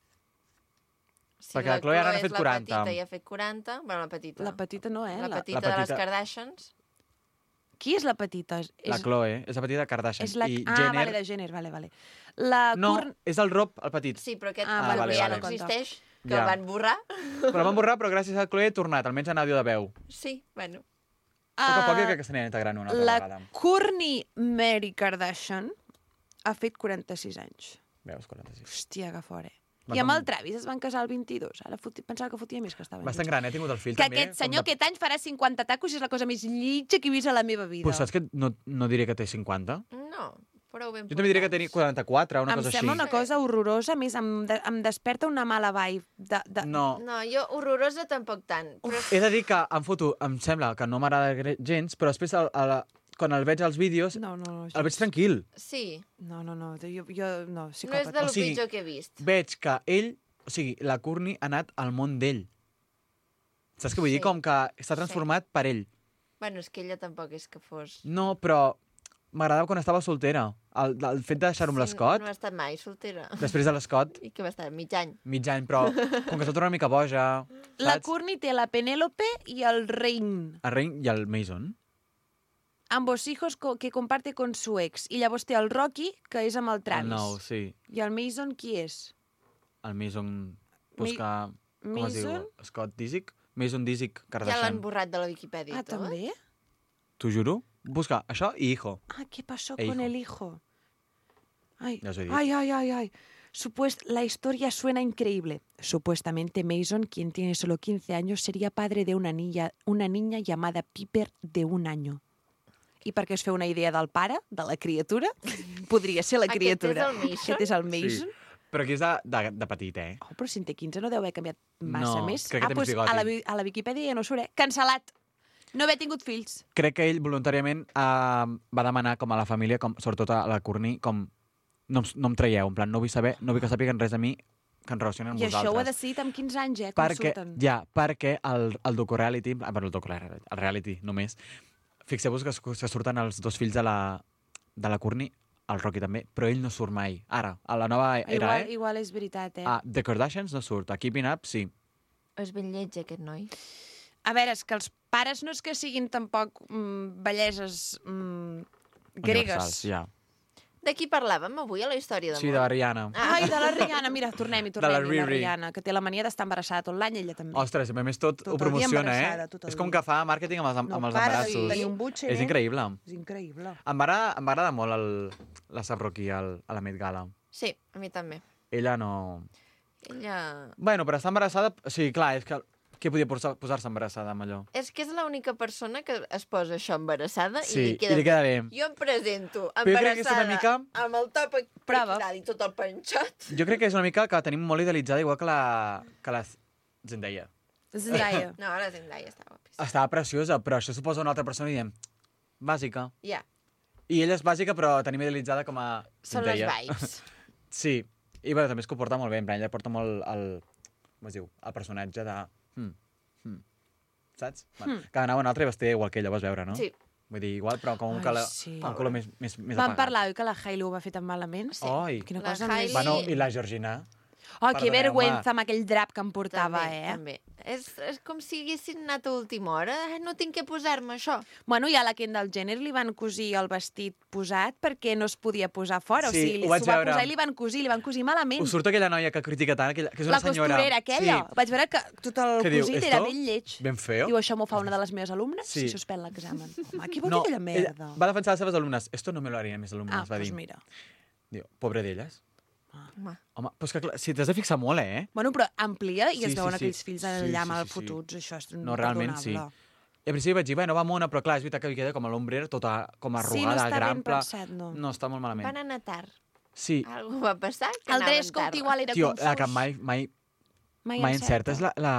Sí, Perquè la Chloe ara n'ha és fet la quaranta. petita i ha fet quaranta. Bueno, la petita. La petita no, eh? la La... petita la de les petita- Kardashians. Qui és la petita? És... La Chloe, és la petita Kardashian. És la... I Ah, Jenner... vale, de Jenner, vale, vale. La No, Courtney... és el Rob, el petit. Sí, però aquest Ah, ah, vale, vale, ja vale. no existeix, que Ja. el van borrar. Però el van borrar, però gràcies a Chloe he tornat, almenys en àudio de veu. Sí, bueno. A poc a poc jo Ah, crec que se n'hi integrant una altra la vegada. Kourtney Mary Kardashian ha fet quaranta-sis anys. Veus, quaranta-sis. Hòstia, que fora. Va, I amb com- el Travis es van casar al vint-i-dos. Ara foti... pensava que fotia més que estaven Bastant junts. gran, eh? He tingut el fill Que també. aquest senyor com de... aquest any farà cinquanta tacos i és la cosa més lletja que he vist a la meva vida. Pues saps que no, no diré que té cinquanta? No, prou ben Jo també diré que té quaranta-quatre, una em cosa sembla així. una cosa horrorosa, a més em, de, em desperta una mala vibe. De, de... No. No, jo horrorosa tampoc tant. Però He de dir que en foto em sembla que no m'agrada gre- gens, però després el, el, quan el veig als vídeos No, no, no. el veig tranquil. sí, No, no, no. Jo, jo no, no és psicòpata. de lo O sigui, pitjor que he vist. Veig que ell, o sigui, la Kourtney ha anat al món d'ell. Saps què vull dir? Sí. Com que està transformat per ell. Bueno, és que ella tampoc és que fos... No, però m'agradava quan estava soltera. El, el fet de deixar-ho amb Sí, l'Scott, No ha estat mai soltera. després de l'Scott, I que va estar mig any. mig any, però com que se'l torna una mica boja, La saps? Kourtney té la Penélope i el Rein, El Rein i el Mason. ambos hijos co que comparte con su ex. I llavors té el Rocky, que és amb el Travis. El nou, sí. I el Mason, qui és? El Mason... Busca... Com es diu? Mason? Scott Disick? Mason Disick Ja l'han Kardashian. borrat de la Wikipedia. Ah, i tot. també? T'ho juro? Busca això i hijo. Ah, ¿qué pasó E con hijo. el hijo? Ay, Ya os he dicho. ay, ay, ay, ay. Supuest la historia suena increíble. Supuestamente Mason, quien tiene solo quince años, sería padre de una niña, una niña llamada Piper de un año. I perquè es feu una idea del pare, de la criatura, podria ser la Aquest criatura. és el Mason? Aquest és el Mason. Però aquí és de, de, de petit, eh? Oh, però si en té quinze no deu haver canviat massa No, més. crec que ah, té més doncs bigoti. a la, vi- a la Viquipèdia ja no surt, eh? Cancel·lat. No haver tingut fills. Crec que ell voluntàriament eh, va demanar com a la família, com, sobretot a la Kourtney, com no, em- no em traieu, en plan, no vull saber, no vull que sàpiguen res de mi que ens relacionen amb I això ho ha vosaltres. decidit amb quinze anys, eh, com Perquè, surten. ja, perquè el, el docu-reality, ah, bueno, el docu-reality, el reality només, fixeu-vos que, es- que surten els dos fills de la, de la Courtney, el Rocky també, però ell no surt mai. Ara, a la nova era, Igual, eh? igual és veritat, eh? Ah, The Kardashians no surt, a Keeping Up sí. És ben lleig, aquest noi. A veure, és que els pares no és que siguin tampoc mm, belleses mm, gregues. Universals, ja. De qui parlàvem avui a la història d'amor? Sí, de la Rihanna. Ai, de la Rihanna, mira, tornem-hi, De la tornem-hi, la, Riri. Rihanna, que té la mania d'estar embarassada tot l'any, ella també. Ostres, a més tot, Tot ho el dia promociona, embarassada, eh? tot el És com dia. que fa màrqueting amb els, No amb els para de embarassos. tenir un butxer, És eh? increïble. És increïble. M'agrada m'agrada molt el, la Saproqui al, a la Met Gala. Sí, a mi també. Ella no... Ella... Bueno, però està embarassada... Sí, clar, és que... Què podia posar- posar-se embarassada amb allò? És que és l'única persona que es posa això embarassada Sí, i li queda, i li queda bé. Jo em presento Però jo crec que és embarassada una mica- amb el top aquí Prova. per aquí dalt i tot el penjat. Jo crec que és una mica que tenim molt idealitzada, igual que la, que la Zendaya. Zendaya. No, ara Zendaya està guapíssima. Estava preciosa, però això suposa una altra persona i diem... Bàsica. Ja, I ella és bàsica, però tenim idealitzada com a són les Zendaya. vibes. Sí. I bueno, també es comporta molt bé, en plan, ella porta molt el... Com es diu? El personatge de... Hmm, hmm. Saps? Bueno, cada anava un altre i vestia igual que ella, vas veure, no? Sí. Vull dir, igual, però com un, Ai, cala... sí. un color més, més, més Vam apagat. parlar, oi, que la Hailey ho va fer tan malament? Sí. Oi. Quina La cosa Hailey- més... Bueno, i la Georgina? Oh, que Perdoneu-me. vergüenza amb aquell drap que em portava, També, eh? també. És, és com si haguessin anat a última hora. Ah, no tinc que posar-me això. Bueno, i a la Kendall Jenner li van cosir el vestit posat perquè no es podia posar fora. Sí, o sigui, ho vaig s'ho va veure. posar i li van cosir, li van cosir malament. Us surt aquella noia que critica tant, aquella, que és una La senyora... costurera aquella. Sí. Vaig veure que tot el Què diu, cosit era esto? ben lleig. Ben feo. Diu, això m'ho fa una de les meves alumnes Sí. si suspèn l'examen. Home, què vol No, dir aquella ella merda? va defensar les seves alumnes. Esto no me lo harían mis alumnes, Ah, va doncs dir. mira. Diu, pobre d'elles. Home. Home, però és que clar, si t'has de fixar molt, eh? Bueno, però amplia i Sí, es sí, veuen sí. aquells fills Sí, allà sí, mal sí, sí. fotuts. Això és No, realment sí. imperdonable. I al principi vaig dir, bueno, va mona, però clar, és veritat que li queda com a l'ombrera tota com Sí, no arrugada, està ben gran, pla... pensat, no. No, està molt malament. Van anar tard. Sí, Algú va passar que El anaven dress code tard. igual era tio, confús. la que mai, mai, mai, mai encerta és la, la,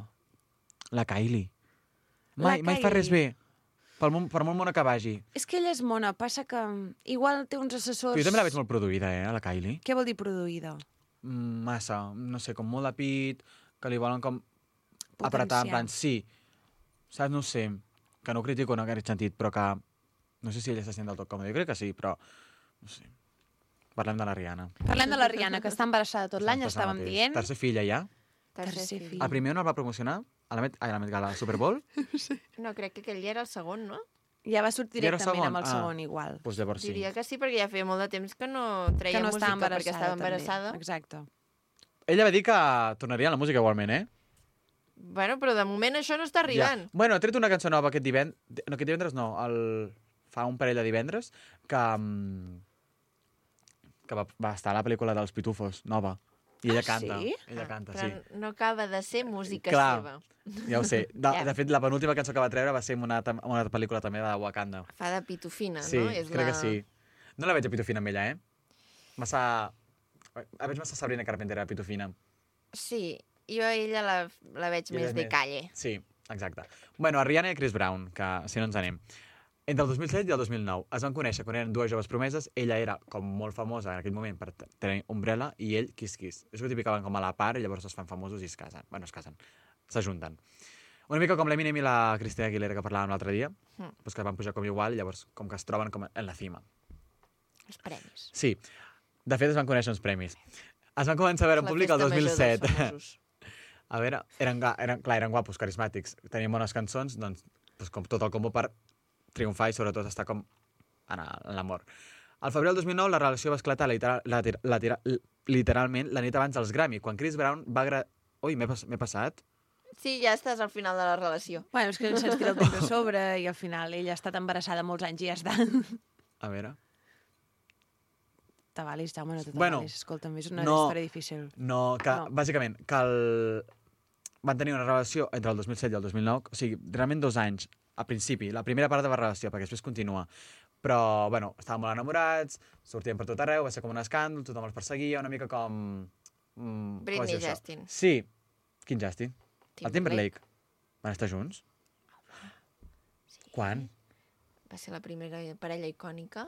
la Kylie. Mai, mai fa res bé. Per molt, per molt mona que vagi. És que ella és mona, passa que igual té uns assessors... Però jo també la veig molt produïda, eh, la Kylie. Què vol dir produïda? Mm, Massa, no sé, com molt de pit, que li volen com Potenciar. apretar, en plan, sí. Saps, no sé, que no ho critico en aquest sentit, però que no sé si ella se sent del tot còmoda. Jo crec que sí, però no sé. Parlem de la Rihanna. Parlem de la Rihanna, que està embarassada tot l'any, Està estàvem mateix. dient. Tercer filla ja. Tercer Tercer fill. fill. El primer on el va promocionar? A la Met, ai, a la Met Gala, al Super Bowl? No, crec que aquell ja era el segon, no? Ja va sortir Ja era directament segon? amb el Ah. segon igual. Doncs pues llavors sí. Diria que sí, perquè ja feia molt de temps que no treia Que no música estava embarassada, perquè estava embarassada. També. Exacte. Ella va dir que tornaria a la música igualment, eh? Bueno, però de moment això no està arribant. Ja. Bueno, ha tret una cançó nova aquest divendres... No, aquest divendres no, el... fa un parell de divendres que, mm, que va, va estar a la pel·lícula dels Pitufos, nova. I ella Ah, canta. sí? Ella canta, Però sí. no acaba de ser música Clar. seva. Ja ho sé. De, Ja. de fet, la penúltima cançó que va treure va ser en una, tam- en una pel·lícula també de Wakanda. Fa de pitufina, Sí, no? És crec la... que sí. No la veig a Pitufina amb ella, eh? Massa... La veig massa Sabrina Carpenter a Pitufina. Sí, jo a ella la, la veig I més ella és de més- calle. Sí, exacte. Bueno, a Rihanna i Chris Brown, que si no ens anem. Entre el dos mil set i el dos mil nou es van conèixer quan eren dues joves promeses. Ella era com molt famosa en aquell moment per t- tenir Umbrella i ell Kiss Kiss. És que típic que van com a la part i llavors es fan famosos i es casen. Bueno, es casen. S'ajunten. Una mica com l'Eminem i la Cristina Aguilera que parlàvem l'altre dia, Mm. doncs que van pujar com igual i llavors com que es troben com en la cima. Els premis. Sí, de fet es van conèixer uns premis. Es van començar a veure en La públic el festa dos mil major set. dels famosos. A veure, eren, ga- eren, clar, eren guapos, carismàtics, tenien bones cançons, doncs, doncs com tot el combo per triomfar i sobretot estar com en, en l'amor. Al febrer del dos mil nou la relació va esclatar literal, la, la, la, literalment la nit abans dels Grammy, quan Chris Brown va... Gra... Ui, m'he pas, passat? Sí, ja estàs al final de la relació. Bueno, és que se'ns tira el temps a sobre i al final ella ha estat embarassada molts anys i ja està. A veure... T'avalis, Jaume, no te Bueno, t'avalis. Escolta'm, és una no. història difícil. No, que, No. no. bàsicament, que el... van tenir una relació entre el dos mil set i el dos mil nou, o sigui, realment dos anys, a principi, la primera part de la relació, perquè després continua. Però, bueno, estaven molt enamorats, sortien per tot arreu, va ser com un escàndol, tothom els perseguia, una mica com... Mm, com Britney es diu això? Justin. Sí. Quin Justin? El Timberlake. Van estar junts? Sí. Quan? Va ser la primera parella icònica.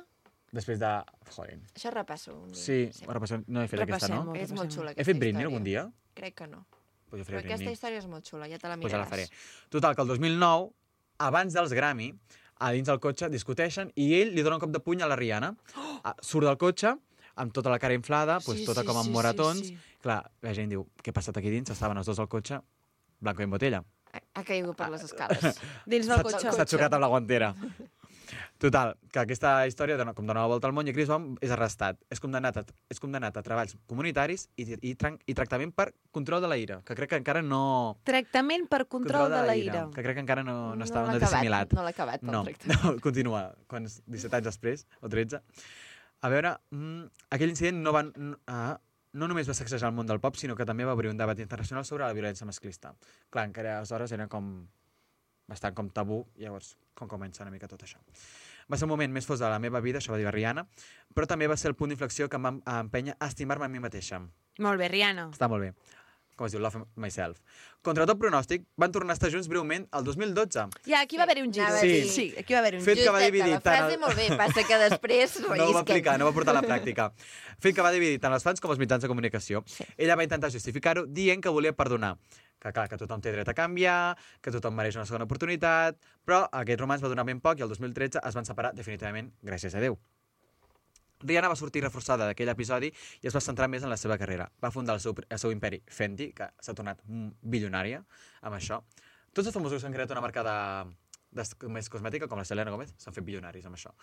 després de... Joder. Això repasso un dia. Sí, sí. Repassem. No he fet aquesta, no? Repassem-ho. És molt xula, He aquesta fet Britney història. algun dia? Crec que no. Pues jo Però faré aquesta Britney. història és molt xula, ja te la Pues ja la miraràs. faré. Total, que el dos mil nou, abans dels Grammy, a dins del cotxe discuteixen i ell li dona un cop de puny a la Rihanna. Oh! Surt del cotxe amb tota la cara inflada, pues, Sí, tota sí, com amb sí, moratons. sí, sí. Clar, la gent diu, què ha passat aquí dins? Estaven els dos al cotxe, blanco i en botella. Ha, ha caigut per les escales. Dins del cotxe. S'ha xocat amb la guantera. Total, que aquesta història, dona, com dona la volta al món, i Chris Brown és arrestat. És condemnat a, és condemnat a treballs comunitaris i, i, tran- i tractament per control de la ira, que crec que encara no... Tractament per control de la ira. Que crec que encara no, no, està, l'ha no, té acabat, assimilat. No l'ha acabat, el No, tractament. no, continua. Quan, disset anys després, o tretze. A veure, mm, aquell incident no, va, no, ah, no només va sacsejar el món del pop, sinó que també va obrir un debat internacional sobre la violència masclista. Clar, encara aleshores era com bastant com tabú, llavors com comença una mica tot això. Va ser el moment més fos de la meva vida, això va dir la Rihanna, però també va ser el punt d'inflexió que em va empènyer a estimar-me a mi mateixa. Molt bé, Rihanna. Està molt bé. Com es diu, Love Myself. Contra tot pronòstic, van tornar a estar junts breument el dos mil dotze. Ja, aquí va haver-hi un giro. anava a dir- Sí, sí, aquí va haver-hi un Fet giro. que va dividir la tant frase el- molt bé, passa que després No ho va rellisquem. aplicar, no ho va portar a la pràctica. Fet que va dividir tant els fans com els mitjans de comunicació. Sí. Ella va intentar justificar-ho dient que volia perdonar. Que clar, que tothom té dret a canviar, que tothom mereix una segona oportunitat, però aquest romans va durar ben poc i el dos mil tretze es van separar definitivament, gràcies a Déu. Rihanna va sortir reforçada d'aquell episodi i es va centrar més en la seva carrera. Va fundar el seu, el seu imperi Fenty, que s'ha tornat mm, bilionària amb això. Tots els famosos que s'han creat una marca de, de més cosmètica, com la Selena Gomez, s'han fet bilionaris amb això.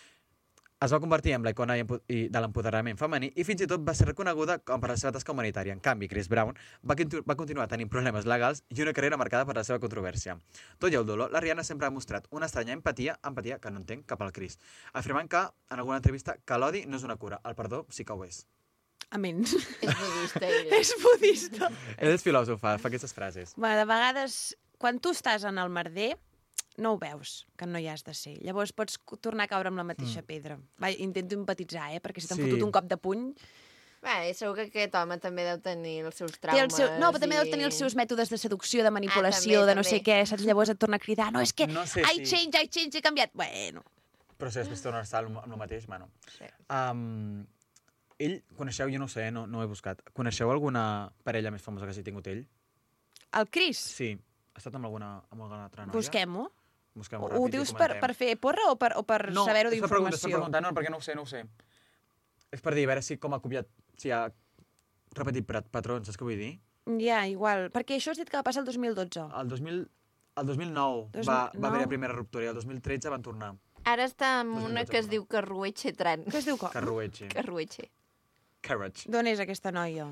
Es va convertir en la icona i empo- i de l'empoderament femení i fins i tot va ser reconeguda com per la seva tasca humanitària. En canvi, Chris Brown va, continu va continuar tenint problemes legals i una carrera marcada per la seva controvèrsia. Tot i el dolor, la Rihanna sempre ha mostrat una estranya empatia, empatia que no entenc, cap al Chris, afirmant que, en alguna entrevista, que l'odi no és una cura, el perdó sí que ho és. Amén. És budista, ella. És budista. Ell és filòsofa, fa aquestes frases. Bueno, de vegades, quan tu estàs en el merder, no ho veus, que no hi has de ser. Llavors pots cu- tornar a caure amb la mateixa mm. pedra. Va, intento empatitzar, eh? Perquè si t'han Sí. fotut un cop de puny... Bé, segur que aquest home també deu tenir els seus Té traumes. el seu... No, però també i... deu tenir els seus mètodes de seducció, de manipulació, també, de no sé també. què, saps? Llavors et torna a cridar, no, és que No sé I si- change, I change, he canviat. Bueno, Però si després torna a estar amb el mateix, bueno. Sí. Um, ell, coneixeu, jo no ho sé, no, no ho he buscat, coneixeu alguna parella més famosa que hagi tingut ell? el Chris, Sí. Ha estat amb alguna, amb alguna altra noia? busquem-ho. Busquem-ho Ho ràpid i dius ho per, comentem. per fer porra o per, o per No, saber-ho és per preguntar, és per d'informació? preguntar, no, perquè no ho sé, no ho sé. És per dir, a veure si com ha copiat, si ha repetit pat- patrons, saps què vull dir? Ja, igual. Perquè això has dit que va passar el dos mil dotze. El dos mil, el dos mil nou Dos va, mil va haver nou. la primera ruptura i el dos mil tretze van tornar. Ara està amb dos mil una dotze, que es perdó. diu Carruetxe Tran. Què es diu com? Carruetxe. Carruetxe. Carruetxe. D'on és aquesta noia?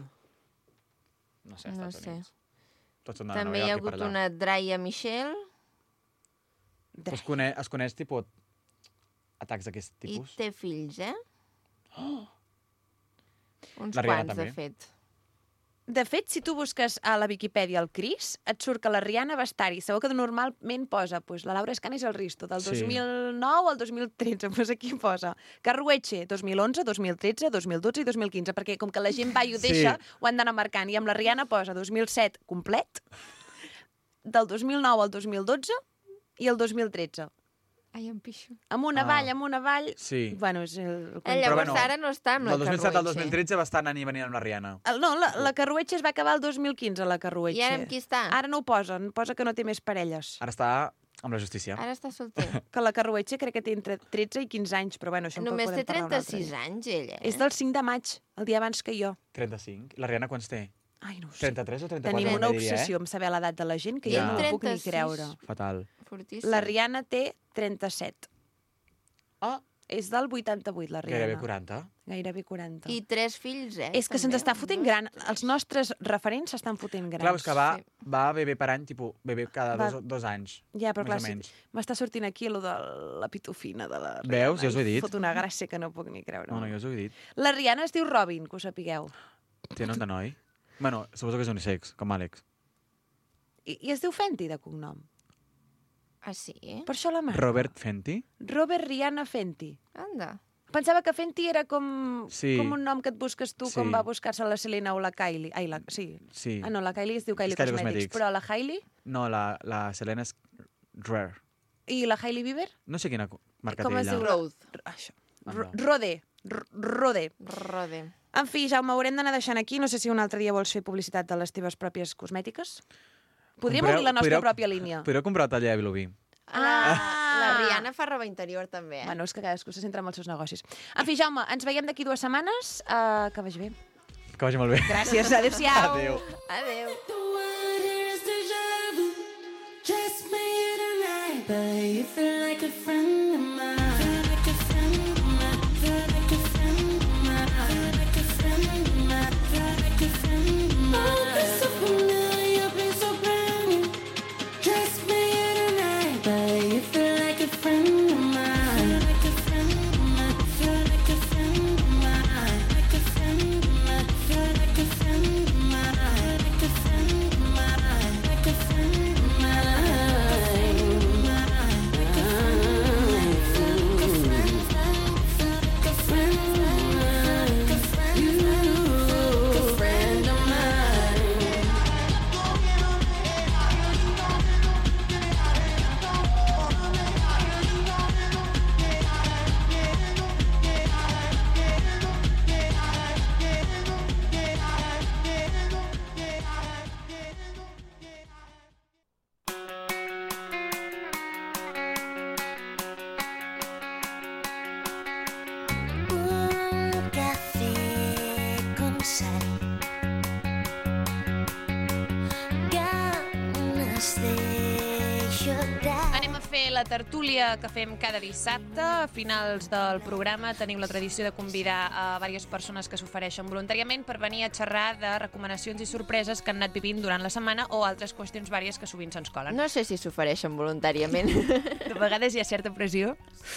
No sé, No Estats sé. Units. Tots són de També Nova hi ha York i per hagut allà. una Draya Michelle Es coneix, es coneix tipus, atacs d'aquest i tipus? té fills, eh? Uns La Rihanna quants, també. de fet. De fet, si tu busques a la Viquipèdia el Chris, et surt que la Rihanna va estar-hi. Segur que normalment posa pues, la Laura Escana és el Risto, del Sí. dos mil nou al dos mil tretze. Pues aquí posa Carruetxe, dos mil onze, dos mil tretze, dos mil dotze i dos mil quinze, perquè com que la gent va i ho Sí. deixa, ho han d'anar marcant. I amb la Rihanna posa dos mil set complet, del dos mil nou al dos mil dotze i el dos mil tretze. Ai, em pixo. Amb una Ah. vall, amb una vall... Sí. Bueno, és el... Eh, llavors ara no està amb la Del dos mil set al dos Carruetxe. mil tretze va estar anant i venint amb la Rihanna. El, no, la, la Carruetxe es va acabar el dos mil quinze, la Carruetxe. I ara amb qui està? Ara no ho posen, posa que no té més parelles. Ara està amb la justícia. Ara està solter. Que la Carruetxe crec que té entre tretze i quinze anys, però bueno, això en Només té podem parlar un altre trenta-sis dia. anys, ella, eh? És del cinc de maig, el dia abans que jo. trenta-cinc. La Rihanna quants té? Ai, no ho sé. trenta-tres o trenta-quatre? Tenim una també diria, obsessió amb saber l'edat de la gent que Ja. jo no ho puc ni trenta-sis. creure. Eh? Fatal. Fortíssim. La Rihanna té trenta-set. Ah, És del vuitanta-vuit, la Rihanna. gairebé quaranta. Gairebé quaranta. I tres fills, eh? És que se'ns també. està fotent gran. Els nostres referents s'estan fotent grans. Clar, és que va, Sí. va bebè per any, tipus, bebè cada Va. dos, dos anys. Ja, però més clar, o sí, menys. m'està sortint aquí lo de la pitufina de la Rihanna. Veus? Ja us ho he i dit. Fot una gràcia que no puc ni creure. No, no, jo us ho he dit. La Rihanna es diu Robin, que ho sapigueu. Té nom de noi. Bueno, suposo que és unisex, com Àlex. I, I es diu Fenty, de cognom. Ah, sí? Per això la marca. Robert Fenty? Robert Rihanna Fenty. Anda. Pensava que Fenty era com, Sí. com un nom que et busques tu, Sí. com va buscar-se la Selena o la Kylie. Ai, la, sí. Sí. Ah, no, la Kylie es diu Kylie, És Kylie Cosmetics, Cosmetics. però la Hailey No, la, la Selena és Rare. i la Hailey Bieber? No sé quina co- marca Com té es ella. diu? Rose. Això. R- Rode. R- Rode. Rode. En fi, Jaume, haurem d'anar deixant aquí. No sé si un altre dia vols fer publicitat de les teves pròpies cosmètiques. Podríem Compreu- obrir la nostra podreu- pròpia línia. Podreu comprar el taller de Vilobí. La, la Rihanna fa roba interior, també, eh? Bueno, és que cadascú se centra en els seus negocis. En fi, Jaume, ens veiem d'aquí dues setmanes. Uh, que vagi bé. Que vagi molt bé. Gràcies, adéu-siau. Adéu. Adéu. The word is déjà vu. Just made a night, but you feel like a friend of mine. Feel like a friend of mine. Feel like a friend of mine. Feel like a friend of mine. Feel like a friend of mine. Oh, be so familiar, be so brand new. Just made a night, but you feel like a friend of mine. Feel like a friend of mine. Feel like a friend of mine. Like a friend of mine. Feel like a friend of mine. Like a friend of mine. Like a friend of Un café con sal. Ganas de llorar. Anem a fer la tertúlia que fem cada dissabte. A finals del programa tenim la tradició de convidar a diverses persones que s'ofereixen voluntàriament per venir a xerrar de recomanacions i sorpreses que han anat vivint durant la setmana o altres qüestions vàries que sovint se'ns colen. No sé si s'ofereixen voluntàriament. De vegades hi ha certa pressió.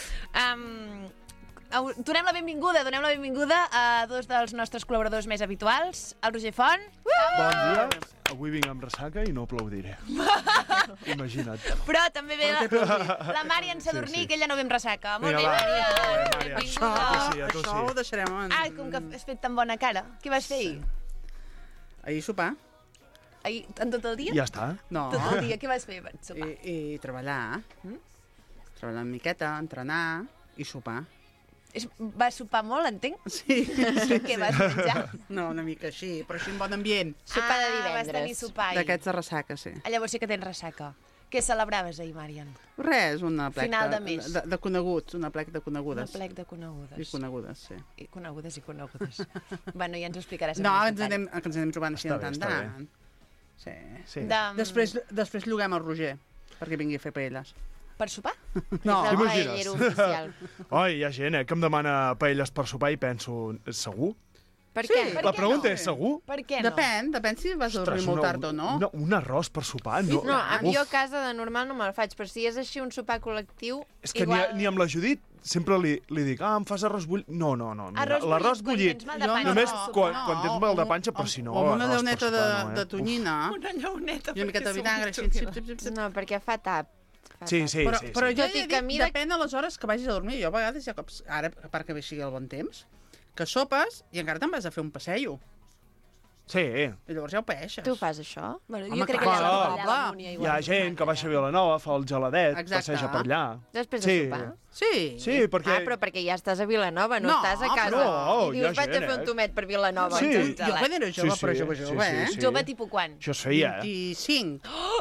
Um, donem la benvinguda, donem la benvinguda a dos dels nostres col·laboradors més habituals, el Roger Font. Bon dia. Avui vinc amb ressaca i no aplaudiré. Imagina't. Però també ve la, la Màrian Sadurní, Sí, sí. que ella no ve amb ressaca. Molt Vinga, bé, va. Màrian. Màrian. Benvinguda. A tu sí, a tu Això sí. ho deixarem en... Ai, com que has fet tan bona cara. Què vas fer ahir? Ahir sopar. Ahir, en tot el dia? Ja està. No. Tot el dia, què vas fer? Per sopar. I, i treballar. Mm? Treballar una miqueta, entrenar i sopar. És, vas sopar molt, entenc? Sí. sí Què vas menjar? No, una mica així, però així en bon ambient. Sopar de Ah, vas divendres. tenir sopar ahir. D'aquests de ressaca, sí. Ah, llavors sí que tens ressaca. Què celebraves ahir, Màrian? Res, una plec Final de de, mes. de, de coneguts, una plec de Un conegudes. plec de conegudes. I conegudes, sí. I conegudes i conegudes. Bueno, ja ens ho explicaràs. No, en ens anem, que ens anem trobant així Està de bé, tant està tant. Sí. Sí. De... Després, després lloguem el Roger, perquè vingui a fer paelles. Per sopar? No, És el T'imagines? paellero oficial. Oi, hi ha gent eh, que em demana paelles per sopar i penso, segur? Per Sí. què? Per La què pregunta no? és, segur? Per què no? depèn, depèn si vas a dormir Ostres, molt una- tard o no. una- Un arròs per sopar? No, No, a mi Uf, jo a casa de normal no me'l faig, però si és així un sopar col·lectiu... és que igual... ni, ni amb la Judit sempre li, li dic, ah, em fas arròs bullit? No, no, no. Mira, Arròs l'arròs bullit, bullit, quan tens mal de Jo panxa només per sopar. quan, quan tens mal de panxa, però amb- si no... O amb una arròs per llauneta de, sopar no, eh? de tonyina. Una llauneta. I una miqueta de vinagre, així, xip, xip, xip, xip. No, perquè fa tap. Fa Sí, tap. sí, Però, sí. però sí. jo Tot i ja que dic, mira- depèn de les hores que vagis a dormir. Jo a vegades hi ha cops, ara, a part que bé sigui el bon temps, que sopes i encara te'n vas a fer un passeio. Sí. I llavors ja ho paeixes. Tu fas això? Bueno, Home, jo crec que clar, ja clar. allà a la Múnia Hi igual. ha gent que baixa a Vilanova, fa el geladet, Exacte. passeja per allà. Després de Sí. sopar? Sí. Sí, perquè... Ah, però perquè ja estàs a Vilanova, no, No, estàs a casa. però- I No, hi ha dius, vaig a gent, fer un eh? tomet per Vilanova. Sí. ens hem Jo gelat. quan era jove, Sí, sí, però jove, sí, jove, sí, eh? sí. Jove tipus quan? Això es feia, eh? vint-i-cinc.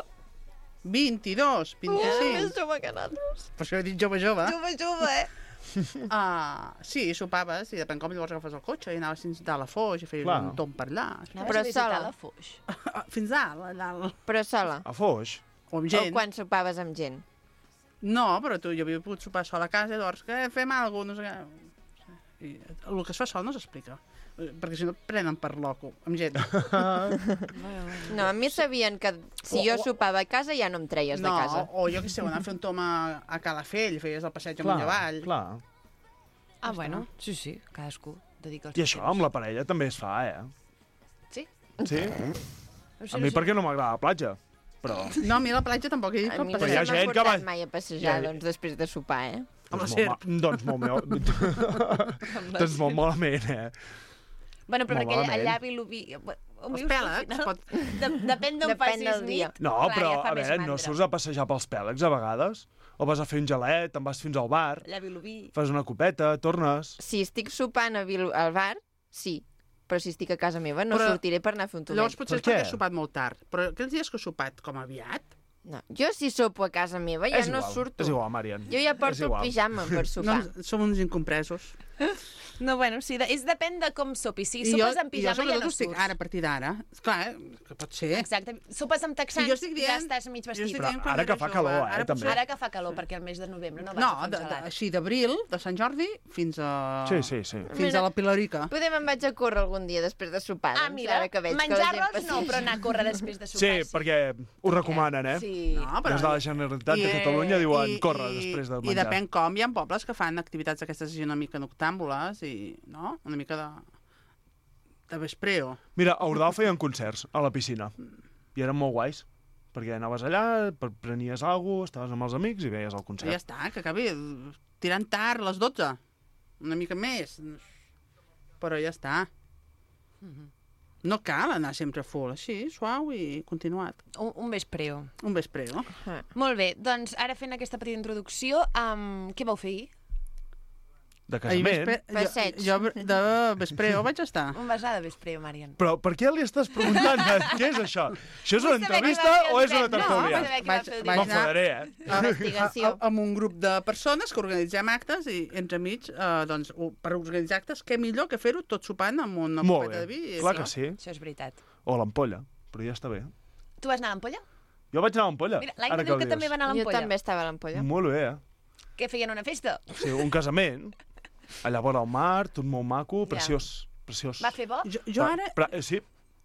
vint-i-dos, vint-i-cinc. Més jove que nosaltres. Per això he dit jove, jove. Jove, jove, eh? Ah, sí, sopaves i depèn com llavors agafes el cotxe i anaves fins a la Foix i feies Clar. un tomb per allà. Anaves Però a visitar sola. la Foix. Ah, Fins a dalt, allà. Però sola. A Foix. O amb O gent. quan sopaves amb gent. No, però tu, jo havia pogut sopar sol a casa i llavors, que fem alguna cosa, no sé què. I el que es fa sol no s'explica. Eh, Perquè si no et prenen per loco, amb gent. No, a mi sabien que si jo sopava a casa ja no em treies de no, casa. o jo que sé, anar a fer un tom a, a Calafell, feies el passeig amunt i Clar, avall. clar. Ah, bueno, sí, sí, cadascú dedica els I això amb la parella també es fa, eh? Sí? Sí. No sé, A mi no sé. perquè no m'agrada la platja, però... No, a mi a la platja tampoc he dit A que mi el no Però hi ha passeig... se m'ha gent que portat va- mai a passejar, Hi ha- doncs, després de sopar, eh? Amb la Doncs molt serp. ma- Doncs molt, meu... doncs molt malament, eh? Bueno, però Molt aquell malament. llavi l'oví... Els pèlegs, pot... De, depèn d'on Depèn facis del dia. nit. No, clar, però, ja fa a més veure, no mandra. surts a passejar pels pèlegs a vegades? O vas a fer un gelet, te'n vas fins al bar, Llavi l'oví. fas una copeta, tornes... Si estic sopant a Vil al bar, sí. Però si estic a casa meva no Però- sortiré per anar a fer un tomet. Llavors potser Per és perquè què? he sopat molt tard. Però aquells dies que he sopat com aviat... No. Jo si sopo a casa meva ja és no igual, surto. és igual, Marian. Jo ja És porto el igual. pijama per sopar. No, som uns incompresos. No, bueno, sí, de, és depèn de com sopis. Si I sopes jo, en i jo pijama ja sobretot no estic surts. ara, a partir d'ara. Clar, eh, que pot ser. Exacte. Sopes amb texans, I jo estic ja dient- estàs mig jo vestit. estic Però dient quan ara que era fa jove, calor, eh, ara també. potser- Ara que fa calor, perquè el mes de novembre no vas No, a fer de, un de, gelat. així d'abril, de Sant Jordi, fins a... Sí, sí, sí. Fins Mira, a la Pilarica. Poder me'n vaig a córrer algun dia després de sopar. Ah, doncs, mira, ara que veig menjar que la gent arròs no, passeja. però anar a córrer després de Sí, sopar. perquè ho recomanen, eh? Sí. No, Des de la Generalitat de Catalunya diuen córrer després de I menjar. depèn com, hi ha pobles que fan activitats d'aquestes així una mica noctàmbules i, no? Una mica de, de vespreo. Mira, a Ordal feien concerts a la piscina. I eren molt guais. Perquè anaves allà, pre- prenies alguna cosa, estaves amb els amics i veies el I ja concert. està, que acabi tirant tard, a les dotze. Una mica més. Però ja està. No cal anar sempre full, així, suau i continuat. Un, un vespreo. Un vespreo. Molt bé, doncs ara fent aquesta petita introducció, um, què vau fer ahir? De Ahir casament. vespre- Passeig. Jo, jo de vespreo vaig estar. Un besar de vespreo, Marian. Però per què li estàs preguntant? Què és això? Això és una Vull saber entrevista què va fer el o és una Pep, no? tertúlia? Vull saber què va fer el Vaig- vaig M'enfadaré, eh? Investigació. A- Amb un grup de persones que organitzem actes i entre mig, eh, doncs, ho- per organitzar actes, què millor que fer-ho tot sopant amb una Molt copeta de bé, vi. i clar això. que sí. Això és veritat. O l'ampolla, però ja està bé. Tu vas anar a l'ampolla? Jo vaig anar a l'ampolla. Mira, l'Aina diu ho que dius. també va anar a Jo l'ampolla. també estava a l'ampolla. Molt bé, eh? Què feien una festa? Sí, un casament, allà vora el mar, tot molt maco, Ja. preciós, preciós. Va fer bo? Jo, jo Va, ara... Però, eh, sí.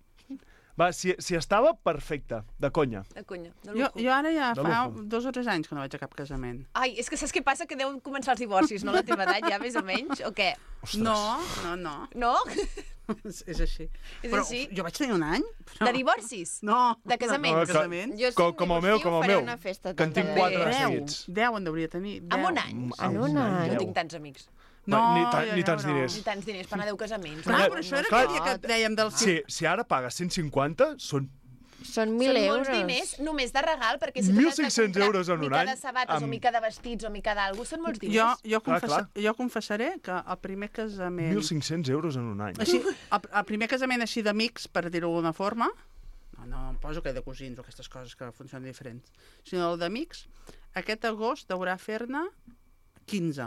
Va, si, si estava perfecte, de conya. De conya, de Jo, lujo. jo ara ja De fa lujo. dos o tres anys que no vaig a cap casament. Ai, és que saps què passa? Que deuen començar els divorcis, no? La teva edat ja, més o menys, o què? Ostres. No, no, no. No? és, és així. És Però així? jo vaig tenir un any. Però... De divorcis? No. De casament? No, No, de casament. Jo, si Com- em com el meu, divorcio, com el faré meu, una festa que en tinc també. quatre Deu. seguits. Deu en hauria tenir. Deu. En un any? En un any. No deu. tinc tants amics. No, ni, ta, jo ni no, tants no. diners. Ni tants diners per anar a deu casaments. Clar, Clar, però això era clar. aquell dia que et dèiem del... Si, si ara pagues cent cinquanta, són Són mil Són euros. molts diners només de regal, perquè si tu mil has de cinc-cents comprar euros en un mica any, de sabates o amb- mica de vestits o mica d'algú, són molts diners. Jo, jo, Clar, confessa, clar. jo confessaré que el primer casament... mil cinc-cents euros en un any. Així, el, el primer casament així d'amics, per dir-ho d'alguna forma, no, no em poso que de cosins o aquestes coses que funcionen diferents, sinó el d'amics, aquest agost deurà fer-ne quinze.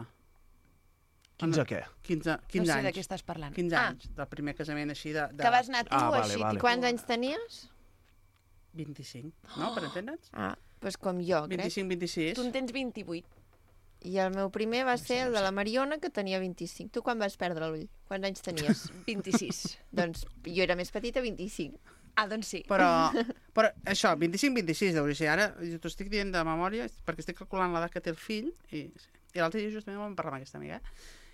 quinze què? quinze, No quinze sé de anys. què estàs parlant. quinze Ah, anys, del primer casament així de... de que vas anar tu Ah, vale, així, vale. tipus... Quants anys tenies? vint-i-cinc, no? Per entendre'ns? Ah, doncs com jo, crec. vint-i-cinc, vint-i-sis. Tu en tens vint-i-vuit. I el meu primer va ser el de la Mariona, que tenia vint-i-cinc. Tu quan vas perdre l'ull? Quants anys tenies? vint-i-sis. Doncs jo era més petita, vint-i-cinc. Ah, doncs sí. Però, però això, vint-i-cinc, vint-i-sis, deuria ser. Ara t'ho estic dient de memòria perquè estic calculant l'edat que té el fill i, i l'altre dia justament vam parlar amb aquesta amiga.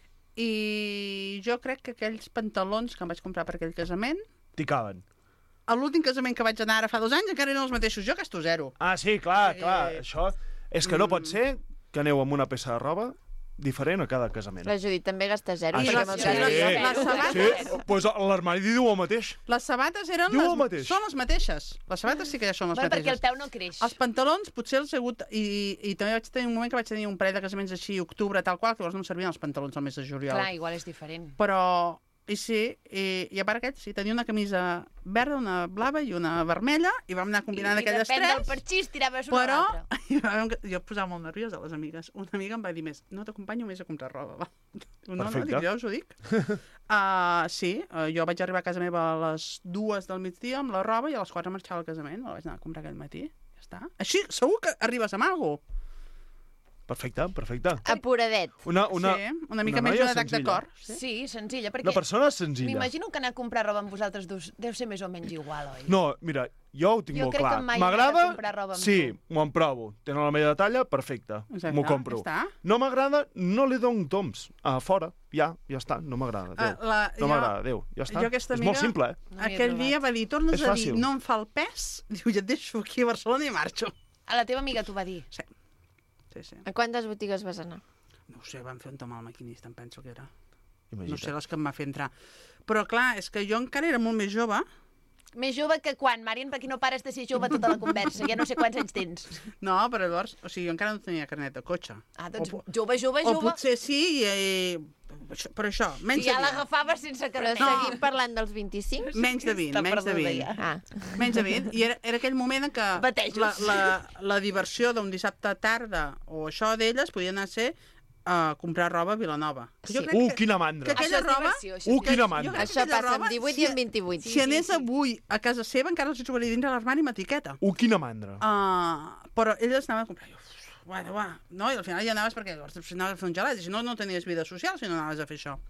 I jo crec que aquells pantalons que em vaig comprar per aquell casament, T'hi caben. a l'últim casament que vaig anar ara fa dos anys encara eren els mateixos. Jo gasto zero. Ah, sí, clar, Eh, clar. Això és que no pot mm. ser que aneu amb una peça de roba diferent a cada casament. La Judit també gasta zero. Ah, perquè sí, amb el sí, que- sí. Les sabates- Sí, doncs l'armari diu el mateix. Les sabates eren Diu el les, mateix. són les mateixes. Les sabates sí que ja són les Bueno, perquè el mateixes. peu no creix. Els pantalons potser els he hagut... I, i també vaig tenir un moment que vaig tenir un parell de casaments així, octubre, tal qual, que llavors no em servien els pantalons al mes de juliol. Clar, igual és diferent. Però, i sí, i, i a part aquest, sí, tenia una camisa verda, una blava i una vermella, i vam anar combinant I, aquelles I depèn del tres. parxís tiraves una Però o l'altra. i vam, jo posava molt nerviosa a les amigues. Una amiga em va dir més, no t'acompanyo més a comprar roba, va. No, no, Perfecte. dic, jo us ho dic. Uh, sí, uh, jo vaig arribar a casa meva a les dues del migdia amb la roba i a les quatre marxava al casament, la vaig anar a comprar aquell matí. Ja està. Així, segur que arribes amb alguna cosa. Perfecte, perfecte. Apuradet. Una, una, sí, una mica una menys noia un atac de senzilla. cor. Sí, sí senzilla, perquè Una persona senzilla. m'imagino que anar a comprar roba amb vosaltres dos deu ser més o menys igual, oi? No, mira, jo ho tinc Jo molt crec clar. que mai he M'agrada? anat a comprar roba amb Sí, tu. m'ho en provo. Tenen la meva talla? Perfecte. Exacte, M'ho compro. ja està. No m'agrada? No li dono toms. A fora. Ja, ja està. No m'agrada. Ah, Adéu. la- no jo- m'agrada. Adéu. Ja està. jo aquesta És amiga- molt simple, eh? No m'hi he Aquell trobat. dia va dir, tornes És a dir, fàcil. no em fa el pes, diu, ja et deixo aquí a Barcelona i marxo. A la teva amiga t'ho va dir. Sí, sí, sí. A quantes botigues vas anar? No ho sé, van fer un tom al maquinista, em penso que era. Imagina't. No sé les que em va fer entrar. Però, clar, és que jo encara era molt més jove. Més jove que quan, Marian, perquè no pares de ser jove tota la conversa. Ja no sé quants anys tens. No, però llavors, o sigui, jo encara no tenia carnet de cotxe. Ah, doncs O po- jove, jove, O jove. potser sí, i, i, això- però això, menys I ja de vint. l'agafaves sense Però carnet. seguim parlant dels vint-i-cinc? Menys de vint, Està menys de perduda vint. ja. Ah. Menys de vint. I era, era aquell moment en què Batejos. la, la, la diversió d'un dissabte tarda o això d'elles podia anar a ser a comprar roba a Vilanova. Que jo Sí. crec Uh, que, quina mandra. que aquella Això és roba... diversió, això és Uh, quina jo mandra. crec que Això aquella passa roba, amb divuit si- i amb vint-i-vuit. Si anés avui a casa seva, encara els hi trobaria dins de l'armari amb etiqueta. Uh, quina mandra. Uh, però elles anaven a comprar. Jo, uf, bueno, va. No, i al final ja anaves perquè llavors anaves a fer un gelat. I si no, no tenies vida social si no anaves a fer això.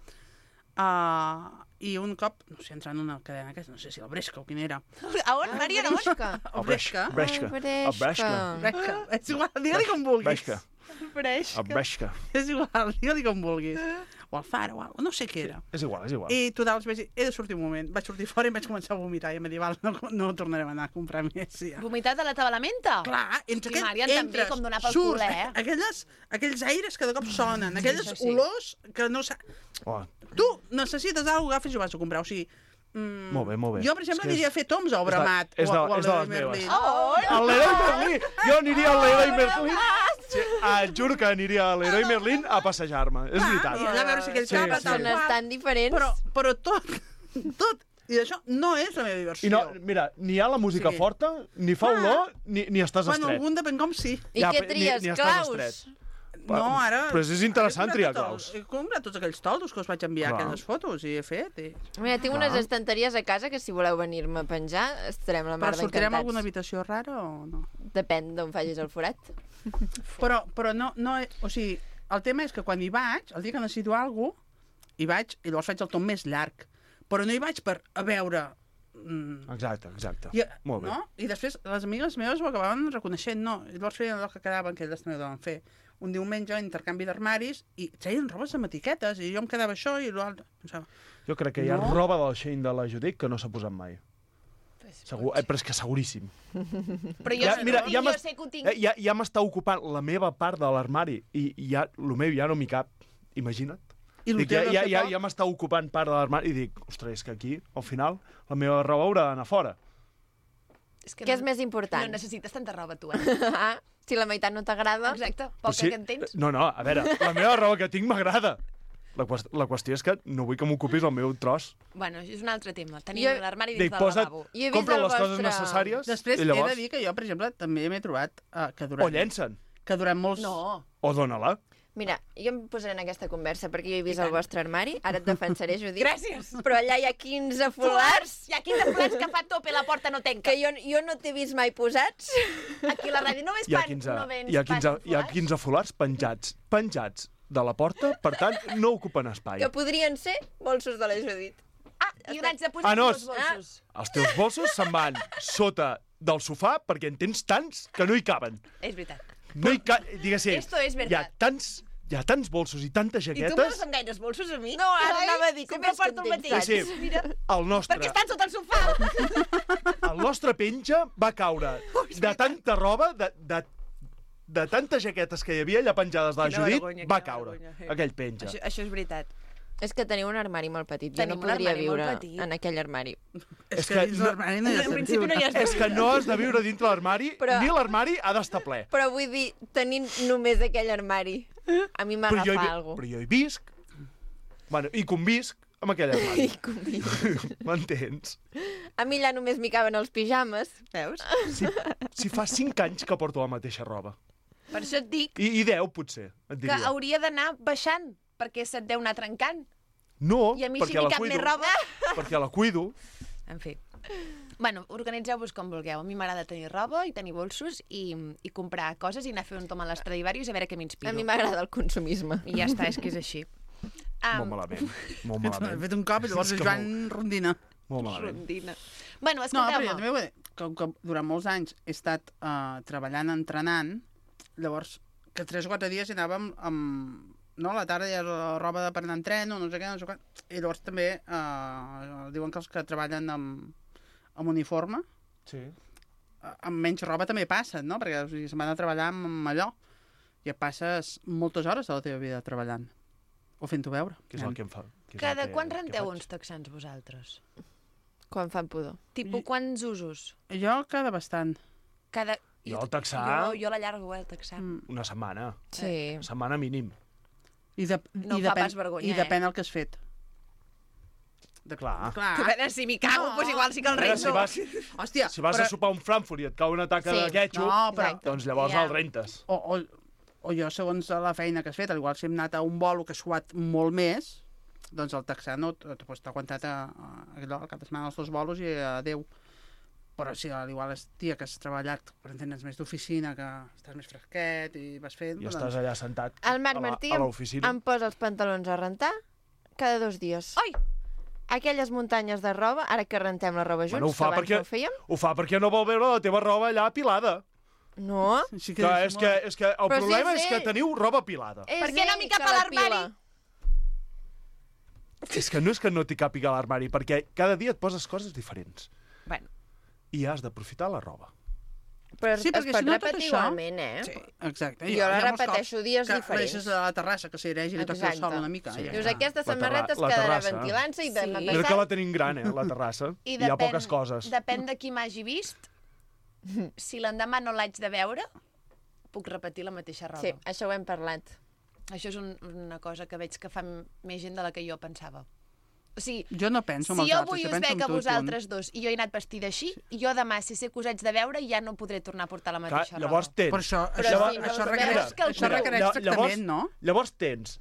Uh, I un cop, no sé, entrant en una cadena aquesta, no sé si la Bresca o quina era. A on, Marian, a on? Bresca. O Bresca. Bresca. Ah, A Bresca. Bresca. És igual, digue-li com vulguis. Bresca. A Bresca. És igual, digue-li com vulguis. O Alfara, o algo, no sé què era. És igual, és igual. I total, vaig dir, he de sortir un moment. Vaig sortir fora i vaig començar a vomitar. I em va dir, val, no, no tornarem a anar a comprar més. Sí, ja. Vomitat a la teva menta? Clar, entre Hosti, aquell, Marian, també, entres, com donar pel surts, cul, eh? aquelles, aquells aires que de cop sonen, aquelles això sí. olors que no sa... Oh, Tu necessites alguna cosa, agafes i ho vas a comprar. O sigui, mm, Molt bé, molt bé. jo, per exemple, És que és- aniria a fer toms a Obramat és de- o, o a és de Leroy les meves. Merlin. Oh, Al Leroy Merlin! Jo aniria al Leroy Merlin. Sí, et juro que aniria a Leroy Merlin a passejar-me. És veritat. I allà a veure si aquell Sí, cap sí. tal Són qual. tan diferents. Però, però tot, tot. I això no és la meva diversió. I no, mira, ni hi ha la música Sí. forta, ni fa olor, ni, ni estàs Bueno, estret. algun depèn com sí. I Ja, què ni- tries? ni estàs Claus? estret. No, ara... Però és interessant he triar comprat claus. tots- He comprat tots aquells toldos que us vaig enviar, Clar. aquelles fotos, i he fet. I... Mira, tinc unes Clar. estanteries a casa que si voleu venir-me a penjar estarem la mar Però sortirem a d'encantats. alguna habitació rara o no? Depèn d'on facis el forat. Però, però no, no... O sigui, el tema és que quan hi vaig, el dia que necessito alguna cosa, hi vaig i llavors faig el tom més llarg. Però no hi vaig per a veure... Mm, Exacte, exacte. I, Molt bé. no? I després les amigues meves ho acabaven reconeixent, no? I llavors feien allò que quedaven, que elles també ho deuen fer. Un diumenge, intercanvi d'armaris, i treien robes amb etiquetes, i jo em quedava això i l'altre. Pensava, Jo crec que hi ha No. roba del Shein de la Judit que no s'ha posat mai. Segur, eh, però és que seguríssim. Però jo, Ja, mira, no, ja jo m'es- sé que ho tinc. Eh, ja ja m'està ocupant la meva part de l'armari i, i ja, el meu ja no m'hi cap. Imagina't. I el Dic, teu ja, deu ja, fer ja, poc? ja m'està ocupant part de l'armari i dic, ostres, és que aquí, al final, la meva roba haurà d'anar fora. És que Què és no, més important? no necessites tanta roba, tu, eh? Ah, si la meitat no t'agrada... Exacte, Però poca que en tens. No, no, a veure, la meva roba que tinc m'agrada. La, qüest la qüestió és que no vull que m'ocupis el meu tros. Bueno, això és un altre tema. Tenim Jo- l'armari dins Dic, del posa't, lavabo. Jo he vist compra el les coses vostre- necessàries Després i he llavors... de dir que jo, per exemple, també m'he trobat uh, que durant... O llencen, Que durant molts... No. o dóna-la. Mira, jo em posaré en aquesta conversa perquè jo he vist el vostre armari, ara et defensaré, Judit. Gràcies. Però allà hi ha quinze Fulars! fulars Hi ha quinze fulars que fa tope la porta no tenca. que jo, jo no t'he vist mai posats. Aquí a la ràdio no ves Hi ha pan, quinze, no vens hi ha pan quinze, amb hi ha fulars? quinze fulars penjats, penjats de la porta, per tant, no ocupen espai. Que podrien ser bolsos de la Judit. Ah, i on haig de posar Ah, no, els bolsos? Els teus bolsos se'n van sota del sofà perquè en tens tants que no hi caben. És veritat. No hi ca... Diguéssim, Esto es hi ha verdad. tants, hi ha tants bolsos i tantes I tu me jaquetes. donen gaires bolsos a mi? No, ara Ai, anava a dir, com sempre és que porto el en tens mateix. tants? Sí. Mira, El nostre, perquè estan sota el sofà. el nostre penja va caure de tanta roba, de, de, de tantes jaquetes que hi havia allà penjades de la Quina Judit, vergonya, va quina caure. vergonya, sí. Aquell penja. Això, això és veritat. És que teniu un armari molt petit. Jo Tenim no un podria armari molt viure petit. en aquell armari. És, És que, que dins no- l'armari no hi ha En principi no hi ha És que no has de viure dintre l'armari, Però- ni l'armari ha d'estar ple. Però vull dir, tenint només aquell armari, a mi Però jo, hi, m'agafa vi- alguna però jo hi visc, bueno, i convisc amb aquell armari. cosa. M'entens? A mi allà només m'hi caben els pijames. Veus? Si, si fa cinc anys que porto la mateixa roba. Per això et dic I, i deu, potser, et que diria. hauria d'anar baixant, perquè se't deu anar trencant. No, I a mi si perquè m'hi la cap cuido. més roba... Perquè la cuido. En fi. Bueno, organitzeu-vos com vulgueu. A mi m'agrada tenir roba i tenir bolsos i, i comprar coses i anar a fer un tom a l'Estradivarius a veure què A m'inspiro. mi m'agrada el consumisme. I ja està, és que és així. Molt Um, malament. Molt He malament. fet un cop i llavors És el que Joan Rondina. Molt malament. rondina. Bueno, No, però jo escolteu-me. també vull dir, com que durant molts anys he estat uh, treballant, entrenant, llavors que tres o quatre dies hi anàvem amb... No, a la tarda hi ha la roba de per anar en tren o no sé què, no sé què. I llavors també uh, diuen que els que treballen amb, amb uniforme, Sí. uh, amb menys roba també passen, no? Perquè o sigui, se'n van a treballar amb, amb allò i et passes moltes hores de la teva vida treballant. O fent-ho veure. Que és el que em fa... que és el Cada que- quan que renteu faig. uns texans vosaltres? Quan fan pudor. Tipo, quants usos? Jo cada bastant. Cada... Jo el texà, Jo, jo l'allargo, eh, el texà. Mm. una setmana. Sí. Una setmana mínim. I, de, No i fa depèn, pas vergonya, I eh? depèn el que has fet. De... Clar. Clar. Que a veure, si m'hi cago, No. doncs igual sí que el A veure, si rento. vas, Hòstia, si vas però... a sopar a un Frankfurt i et cau una taca Sí. de ketchup, No, però... Exacte. doncs llavors Ja. el rentes. O, o, o jo, segons la feina que has fet, al igual si hem anat a un bolo que ha suat molt més, doncs el taxà no t- t- pues, t'ha aguantat a, a, allò, al cap de setmana els dos bolos i adéu. Però si al igual és dia que has treballat, per entendre's, més d'oficina, que estàs més fresquet i vas fent... I estàs allà sentat El Marc a la- Martí a em, l'oficina. em posa els pantalons a rentar cada dos dies. Ai! Aquelles muntanyes de roba, ara que rentem la roba junts, Bueno, ho fa que abans perquè- no ho fèiem. Ho fa perquè no vol veure la teva roba allà apilada. No. Sí Que és que, és que el Però si problema és és que ell. teniu roba pilada. És Per què no ell m'hi cap que a la l'armari? pila. És que no és que no t'hi càpiga a l'armari, perquè cada dia et poses coses diferents. Bueno, I has d'aprofitar la roba. Però Sí, es perquè pot si no tot repetir això- igualment, eh? Sí, exacte. Jo hi ha la molts repeteixo cops dies que diferents. deixes a la terrassa que s'airegi i li toqui el sol una mica. Sí. i ja Dius, està. aquesta La terra- samarreta es la quedarà terrassa. ventilant-se i demà Sí. Mira que passat... la tenim gran, eh, la terrassa. i Hi ha depèn, poques coses. depèn de qui m'hagi vist. Si l'endemà no l'haig de veure, puc repetir la mateixa roba. Sí, això ho hem parlat. Això és un, una cosa que veig que fa m- més gent de la que jo pensava. O sigui, Jo no penso en si els jo altres, avui jo us penso veig en a tu, vosaltres dos i jo he anat vestida així, sí. jo demà, si sé que us haig de veure, ja no podré tornar a portar la Clar, mateixa llavors roba. tens... Però això, Però això, si no això us requereix, veus que el això requereix Lla- tractament, no? Llavors tens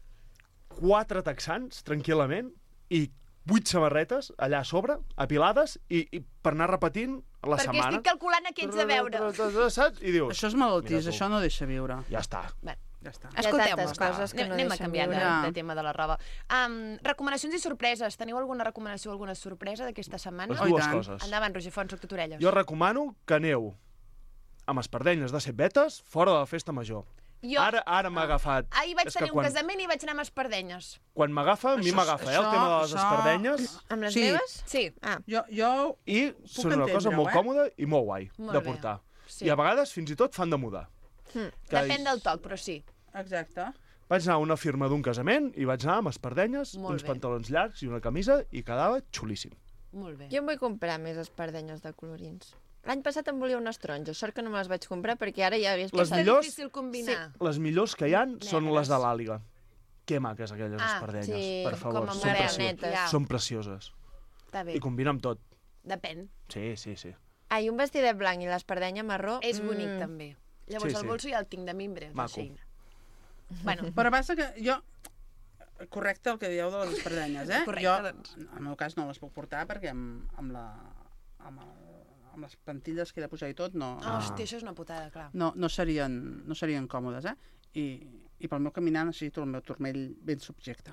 quatre texans, tranquil·lament, i vuit samarretes allà a sobre, apilades, i, i per anar repetint la Perquè setmana. estic calculant a qui ets de veure. Saps? I dius... Això és malaltís, Mira tu. això no deixa viure. Ja està. Bé, Ja està. escolteu-me, tantes coses que anem, no anem a deixen canviar de, viure. de tema de la roba. Um, recomanacions i sorpreses. Teniu alguna recomanació o alguna sorpresa d'aquesta setmana? Les Oh, i dues tant. coses. Endavant, Roger Font, soc tot orelles. Jo recomano que aneu amb espardenyes de set vetes fora de la festa major. Jo Ara ara m'ha agafat. ahir vaig És que tenir un quan- casament i vaig anar amb espardenyes. Quan m'agafa, a mi Això- m'agafa, eh, el això- tema de les això- espardenyes. Amb les Sí. meves? Sí. Ah, Jo, jo I són una cosa entendre-ho, molt eh? còmoda i molt guai Molt de bé. portar. Sí. I a vegades fins i tot fan de mudar. hm. Que Depèn del toc, però sí. Exacte. Vaig anar a una firma d'un casament i vaig anar amb espardenyes, Molt uns bé. pantalons llargs i una camisa i quedava xulíssim. Molt bé. Jo em vull comprar més espardenyes de colorins. L'any passat em volia unes taronges, sort que no me les vaig comprar perquè ara ja hagués Les És millors- difícil combinar. Les millors que hi han són Negres. les de l'àliga. Que maques, aquelles Ah, espardenyes, sí, per favor. com amb Són, precioses. morenetes. Ja. Són precioses. Està bé. I combina amb tot. Depèn. Sí, sí, sí. Ah, i un vestidet blanc i l'espardenya marró... És bonic, mm, també. Llavors, Sí, el sí. bolso ja el tinc de mimbre. Maco. Sí. Bueno, Però passa que jo... Correcte el que dieu de les espardenyes, eh? Correcte, jo, doncs. en el meu cas, no les puc portar perquè amb, amb, la, amb, el, amb les plantilles que he de posar i tot no, oh, hòstia, això és una putada, clar. no, no, serien, no serien còmodes, eh? I, i pel meu caminar necessito el meu turmell ben subjecte.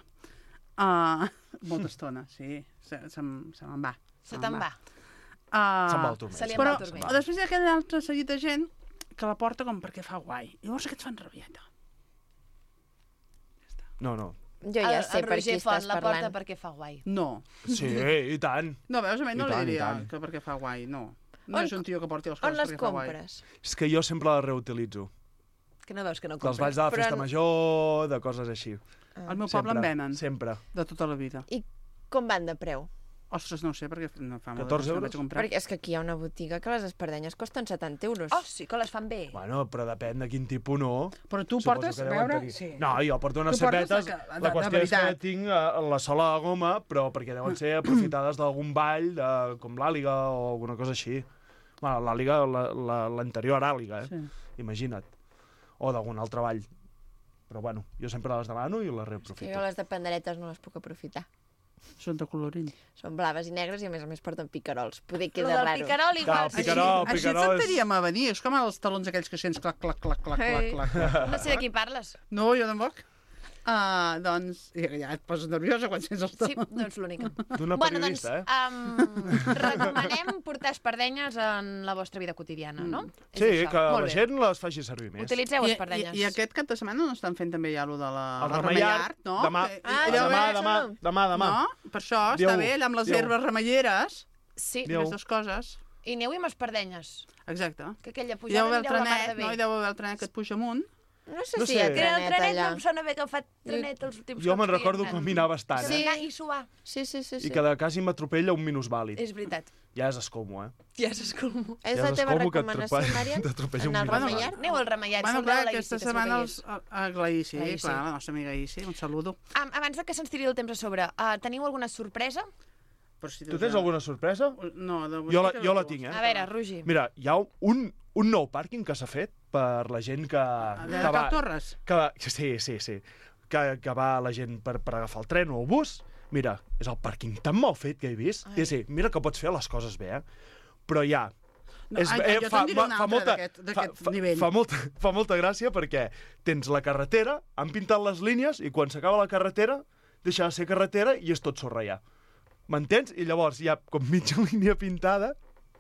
Uh, molta estona, sí. Se, se, m- se me'n va. Se te'n va. Uh, Se'n va el turmell. Se li en Però va el turmell. després hi ha aquell altre seguit de gent que la porta com perquè fa guai. I llavors aquests fan rabieta. No, no. Jo ja el, sé el per Roger qui Font estàs la porta parlant. perquè fa guai. No. Sí, i tant. No, veus, a mi I no li tant, i diria tant. que perquè fa guai, no. No On- és un tio que porti les On coses les perquè fa guai. compres? És que jo sempre les reutilitzo. Que no veus que no Dels compres. balls de la Però festa no- major, de coses així. Al meu Sempre, poble en venen, Sempre. de tota la vida. I com van de preu? Ostres, no ho sé, perquè no fa molt de catorze temps que no euros? vaig a comprar. Perquè és que aquí hi ha una botiga que les espardenyes costen setanta euros. Oh, sí que les fan bé. Bueno, però depèn de quin tipus no. Però tu Suposo portes, que a deuen veure... tenir. Sí. No, jo porto unes Tu portes cepetes. de que- de- La qüestió de és que veritat. tinc eh, la sola de goma, però perquè deuen ser aprofitades d'algun ball, de, com l'àliga o alguna cosa així. Bueno, l'àliga, la- la- l'anterior àliga, eh? Sí. Imagina't. O d'algun altre ball. Però bueno, jo sempre les demano i les Que reaprofito. jo les de panderetes no les puc aprofitar. Són de colorín. Són blaves i negres i a més a més porten picarols. Poder Lo queda del raro. picarol igual. Clar, el picarol, el Així et picarol és... sentaríem a venir. És com els talons aquells que sents clac, clac, clac, clac, clac, Ei. clac, clac. No sé de qui parles. No, jo tampoc. Uh, doncs, ja, ja et poses nerviosa quan sents els Sí, talons. no ets l'única. D'una Bueno, doncs, periodista, eh? um, recomanem portar espardenyes en la vostra vida quotidiana, no? És Sí, això. que Molt la bé. gent les faci servir més. Utilitzeu I, i, espardenyes. I aquest cap de setmana no estan fent també ja allò de la, El la remeiart, no? demà, Que- Ah, allò demà, bé, demà, demà, demà. No? Per això està Dieu-ho, bé, allà amb les dieu-ho. herbes remeieres Sí, i Dieu. les dues coses. i aneu-hi amb espardenyes. Exacte. Que aquella Hi deu pujada haver el anireu a la mar de trenet, bé. no? Hi deu haver el trenet que et puja amunt No sé No si sé. hi ha Que el trenet trenet allà. no em sona bé que ha fet trenet els últims Jo cops me'n que hi recordo hem que anat. caminava bastant, Sí. eh? Anar i suar. Sí, sí, sí. sí. I que de quasi m'atropella un minusvàlid. És veritat. Ja és escomo, eh? Ja s'escolmo. És Ja la és teva escomo que recomanació, t'atropella- Marian? t'atropella un Anar al minusvàlid. Remeiar? Aneu al Remeiat. Bueno, saludeu clar, la aquesta Isi, que setmana segur els, que hi a, a Glaïci, Glaïci. clar, la nostra amiga Isi, un saludo. és. Um, abans de que se'ns tiri el temps a sobre, uh, teniu alguna sorpresa? Però si Tu tens alguna sorpresa? No, de Jo la, jo la tinc, eh? A veure, Rogi. Mira, hi ha un, un nou pàrquing que s'ha fet per la gent que... De que Cal Torres? Que va, sí, sí, sí. Que, que va la gent per, per agafar el tren o el bus. Mira, és el pàrquing tan mal fet que he vist. Sí, sí, mira que pots fer les coses bé, eh? Però ja... No, ai, ai, jo te'n diré un altre d'aquest- d'aquest fa, nivell. Fa molta, fa molta gràcia perquè tens la carretera, han pintat les línies i quan s'acaba la carretera deixa de ser carretera i és tot sorra ja. M'entens? I llavors hi ha com mitja línia pintada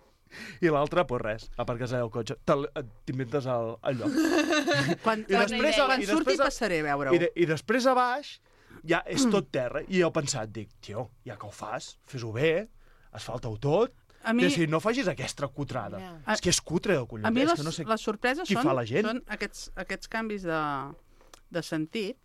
i l'altra, pues res, aparques allà el cotxe. Te'l- et- T'inventes el, el lloc. Quan, I després, quan i surti després, passaré a veure-ho. I, de, I després a baix ja és tot terra. I jo he pensat, dic, tio, ja que ho fas, fes-ho bé, asfalta-ho tot. A mi- I així, no facis aquesta cutrada. Ja. És que és cutre del collons. A mi és les, que no sé les sorpreses qui són, fa la gent. són aquests, aquests canvis de, de sentit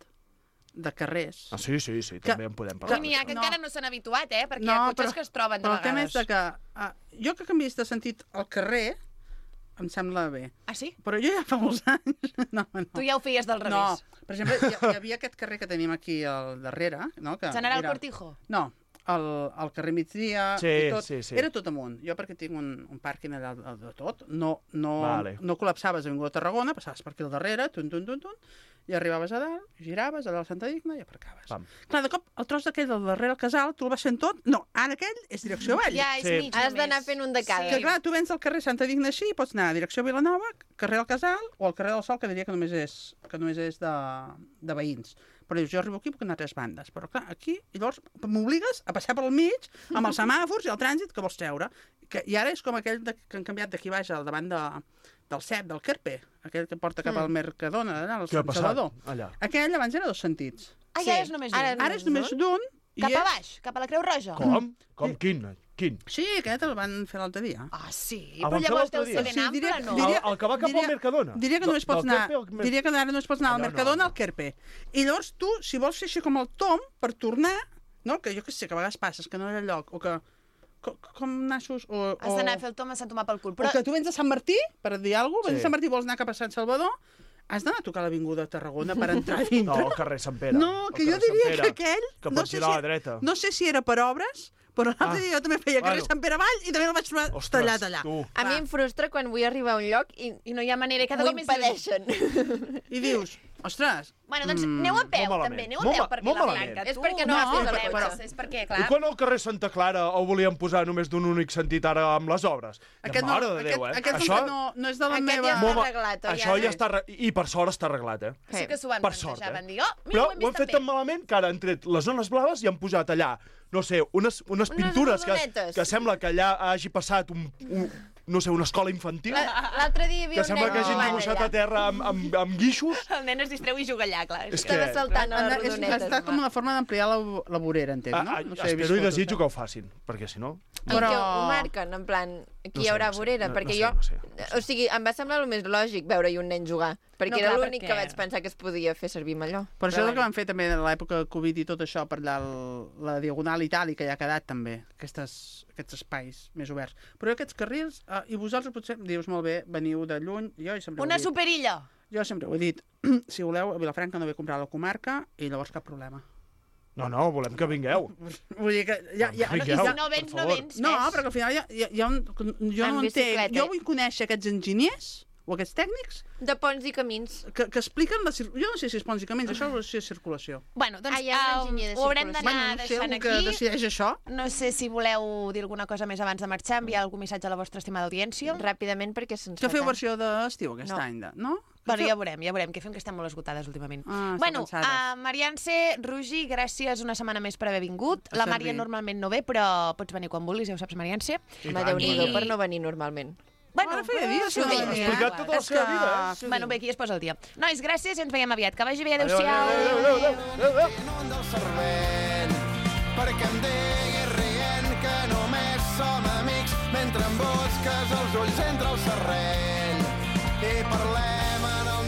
de carrers. Ah, sí, sí, sí, també en podem Ui, parlar. n'hi ha que No. encara no s'han habituat, eh? Perquè hi ha cotxes que es troben de però el tema vegades. és de que uh, jo que canvies de sentit al carrer em sembla bé. Ah, sí? Però jo ja fa molts anys... No, no. Tu ja ho feies del No, revés. per exemple, hi, hi havia aquest carrer que tenim aquí al darrere, no? Que General era- Cortijo? No, el, el carrer migdia Sí, i tot. sí, sí. Era tot amunt. Jo perquè tinc un, un pàrquing allà de, de tot, no, no, Vale. no col·lapsaves a Avinguda Tarragona, passaves per aquí al darrere, tun, tun, tun, tun, i arribaves a dalt, giraves, allà al Santa Digna i aparcaves. Pam. Clar, de cop, el tros d'aquell del darrere al casal, tu el vas fent tot... No, ara aquell és direcció avall. Ja és Sí. mig Has d'anar només. fent un de cada. Que clar, tu vens al carrer Santa Digna així i pots anar a direcció Vilanova, carrer al Casal o al carrer del Sol, que diria que només és, que només és de, de veïns. Però dius, jo arribo aquí puc anar a tres bandes. Però clar, aquí, i llavors m'obligues a passar pel mig amb els semàfors i el trànsit que vols treure. Que, I ara és com aquell de, que han canviat d'aquí baix al davant de, del C E P, del Kerpe, aquell que porta cap al Mercadona, allà, al Què ha Sant passat Salvador. allà? Aquell abans era dos sentits. Ah, ja Sí. és només Ara un. Ara és només d'un. i Cap és- a baix, cap a la Creu Roja. Com? Com? Quin? Quin? Sí, aquest el van fer l'altre dia. Ah, sí? Ah, Però van fer llavors l'altre deu dia? ser ben Sí, ample, diria- no? diria- El, el que va cap diria- al Mercadona? Diria que només Del pots anar, Kerpe al Mer- diria que ara només pots anar al Allò no, Mercadona no. al Kerpe. I llavors tu, si vols fer així com el tom, per tornar, no? Que jo que sé, que a vegades passes, que no hi ha lloc, o que... Com, com nassos, o... Has d'anar a fer el tom a Sant Tomà pel cul. Però O que tu vens a Sant Martí, per dir alguna cosa, vens Sí. a Sant Martí i vols anar cap a Sant Salvador, has d'anar a tocar l'Avinguda Tarragona per entrar a dintre. No, el carrer Sant Pere. No, El que jo carrer Sant diria Pere, que aquell... Que no pots sé girar si, a la dreta. No sé si era per obres, però l'altre Ah. dia jo també feia carrer Bueno. Sant Pere avall i també el vaig trobar Ostres, tallat allà. tu. A mi em frustra quan vull arribar a un lloc i, I no hi ha manera, cada m'ho cop més lluny. impedeixen. I dius, ostres... Bueno, doncs mm, aneu a peu, molt també. malament. Aneu a Molt peu ma- per molt Vilafranca. malament. És Tu perquè no no agafis agafis el el cotxe. cotxe. És perquè, I clar... quan al carrer Santa Clara el volien posar només d'un únic sentit ara amb les obres? Aquest no, Mare de aquest, Déu, eh? aquest Això, no, no és de la Aquest meva... ja està molt ma- arreglat, o ja això no? ja està... arre- I per sort està arreglat, eh? Sí que s'ho van Per plantejar, sort, eh? van dir, oh, mira, Però ho hem ho han vist fet tan també. malament que ara han tret les zones blaves i han posat allà, no sé, unes, unes pintures que, rodonetes. que sembla que allà hagi passat un, un, no sé, una escola infantil, La- L'altre dia hi havia que un sembla nen que hagin jugant dibuixat allà. a terra amb, amb, amb guixos. El nen es distreu i juga allà, clar. És Estava que- saltant a Anda, les és, rodonetes. està com una forma d'ampliar la, la vorera, entenc, no? Ah, no ah, he vist espero i fotos, desitjo eh? que ho facin, perquè si no... I Però- que ho marquen, en plan, aquí No hi sé, haurà no sé, vorera, no- perquè no sé, jo... no sé, no sé. O sigui, em va semblar el més lògic veure-hi un nen jugar, perquè No, era clar, l'únic perquè- que vaig pensar que es podia fer servir amb allò. Però això és el que van fer també en l'època Covid i tot això, per allà el, la Diagonal i tal, i que ja ha quedat també, aquestes, aquests espais més oberts. Però aquests carrils, eh, i vosaltres potser em dius molt bé, veniu de lluny, jo sempre ho he Una dit. superilla. Jo sempre ho he dit, si voleu, a Vilafranca no ve a comprar a la comarca i llavors cap problema. No, no, volem que vingueu. Vull dir que ja, ja, Vingueu, Si per no vens, no favor. vens. No, ves. perquè al final hi ha, hi ha, hi ha un, jo En no entenc. bicicleta. Jo vull conèixer aquests enginyers o aquests tècnics De ponts i camins. que, que expliquen la cir- jo no sé si és ponts i camins, això o si és circulació. Bueno, doncs Ah, hi ha un um, enginyer de ho haurem circulació. d'anar Bueno, no sé, deixant algú que aquí. decideix això. No sé si voleu dir alguna cosa més abans de marxar, enviar algun missatge a la vostra estimada audiència. Ràpidament, perquè se'ns Que fa feu tard. versió d'estiu aquest No. any, de, no? Bueno, ja veurem, ja veurem, que fem que estem molt esgotades últimament. Ah, bueno, estan cansades. uh, Marianse, Rugi, gràcies una setmana més per haver vingut. A La servir. Maria normalment no ve, però pots venir quan vulguis, ja ho saps, Marianse. Home, Déu-n'hi-do I- per no venir normalment. Bueno, Ara feia dies que no sovint, venia. Ha explicat tota la És seva que- vida, eh? Bueno, bé, aquí es posa el dia. Nois, gràcies i ens veiem aviat. Que vagi bé, Adéu, adéu-siau. adéu, adéu, adéu, adéu, adéu. un del servent perquè em diguis rient que només som amics mentre em busques els ulls entre el serrent i parlem en el nostre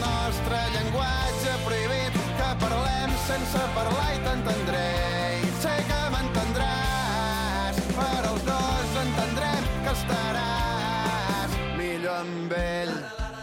nostre llenguatge prohibit, que parlem sense parlar i t'entendré. I sé que m'entendràs, però els dos entendrem que estaràs millor amb ell.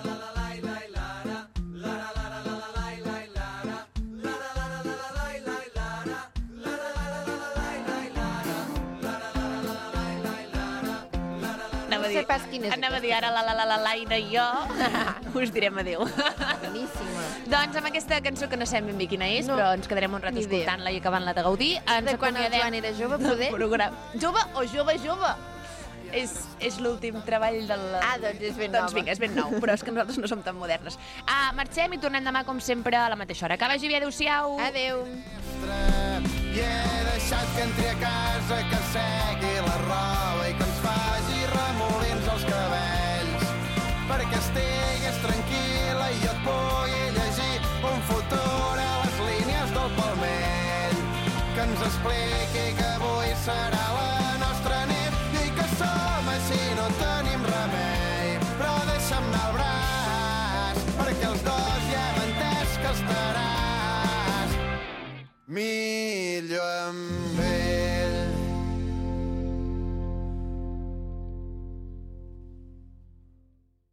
Anava a No dir, sé pas quina és anava a dir ara la la la la l'Aina i jo us direm adéu. Boníssima. Doncs amb aquesta cançó que no sabem ben bé quina és, No, però ens quedarem un rato ni idea. escoltant-la i acabant-la de gaudir. Ens De quan el acomiadem Joan era jove, del poder? programa. Jove o jove, jove? És, és l'últim treball del... Ah, doncs és ben Doncs nova. vinga, és ben nou, però és que nosaltres no som tan modernes. Ah, marxem i tornem demà, com sempre, a la mateixa hora. Que vagi bé, adéu-siau. Adéu. I he deixat que entri a casa, que segui la roba i que ens faci remolins als cabells, perquè estigues tranquil·la i jo et pugui llegir un futur a les línies del palmell, que ens expliqui que avui serà la nostra nit i que som així, no tenim remei, però deixa'm anar al braç, perquè els dos ja hem entès que estaràs mi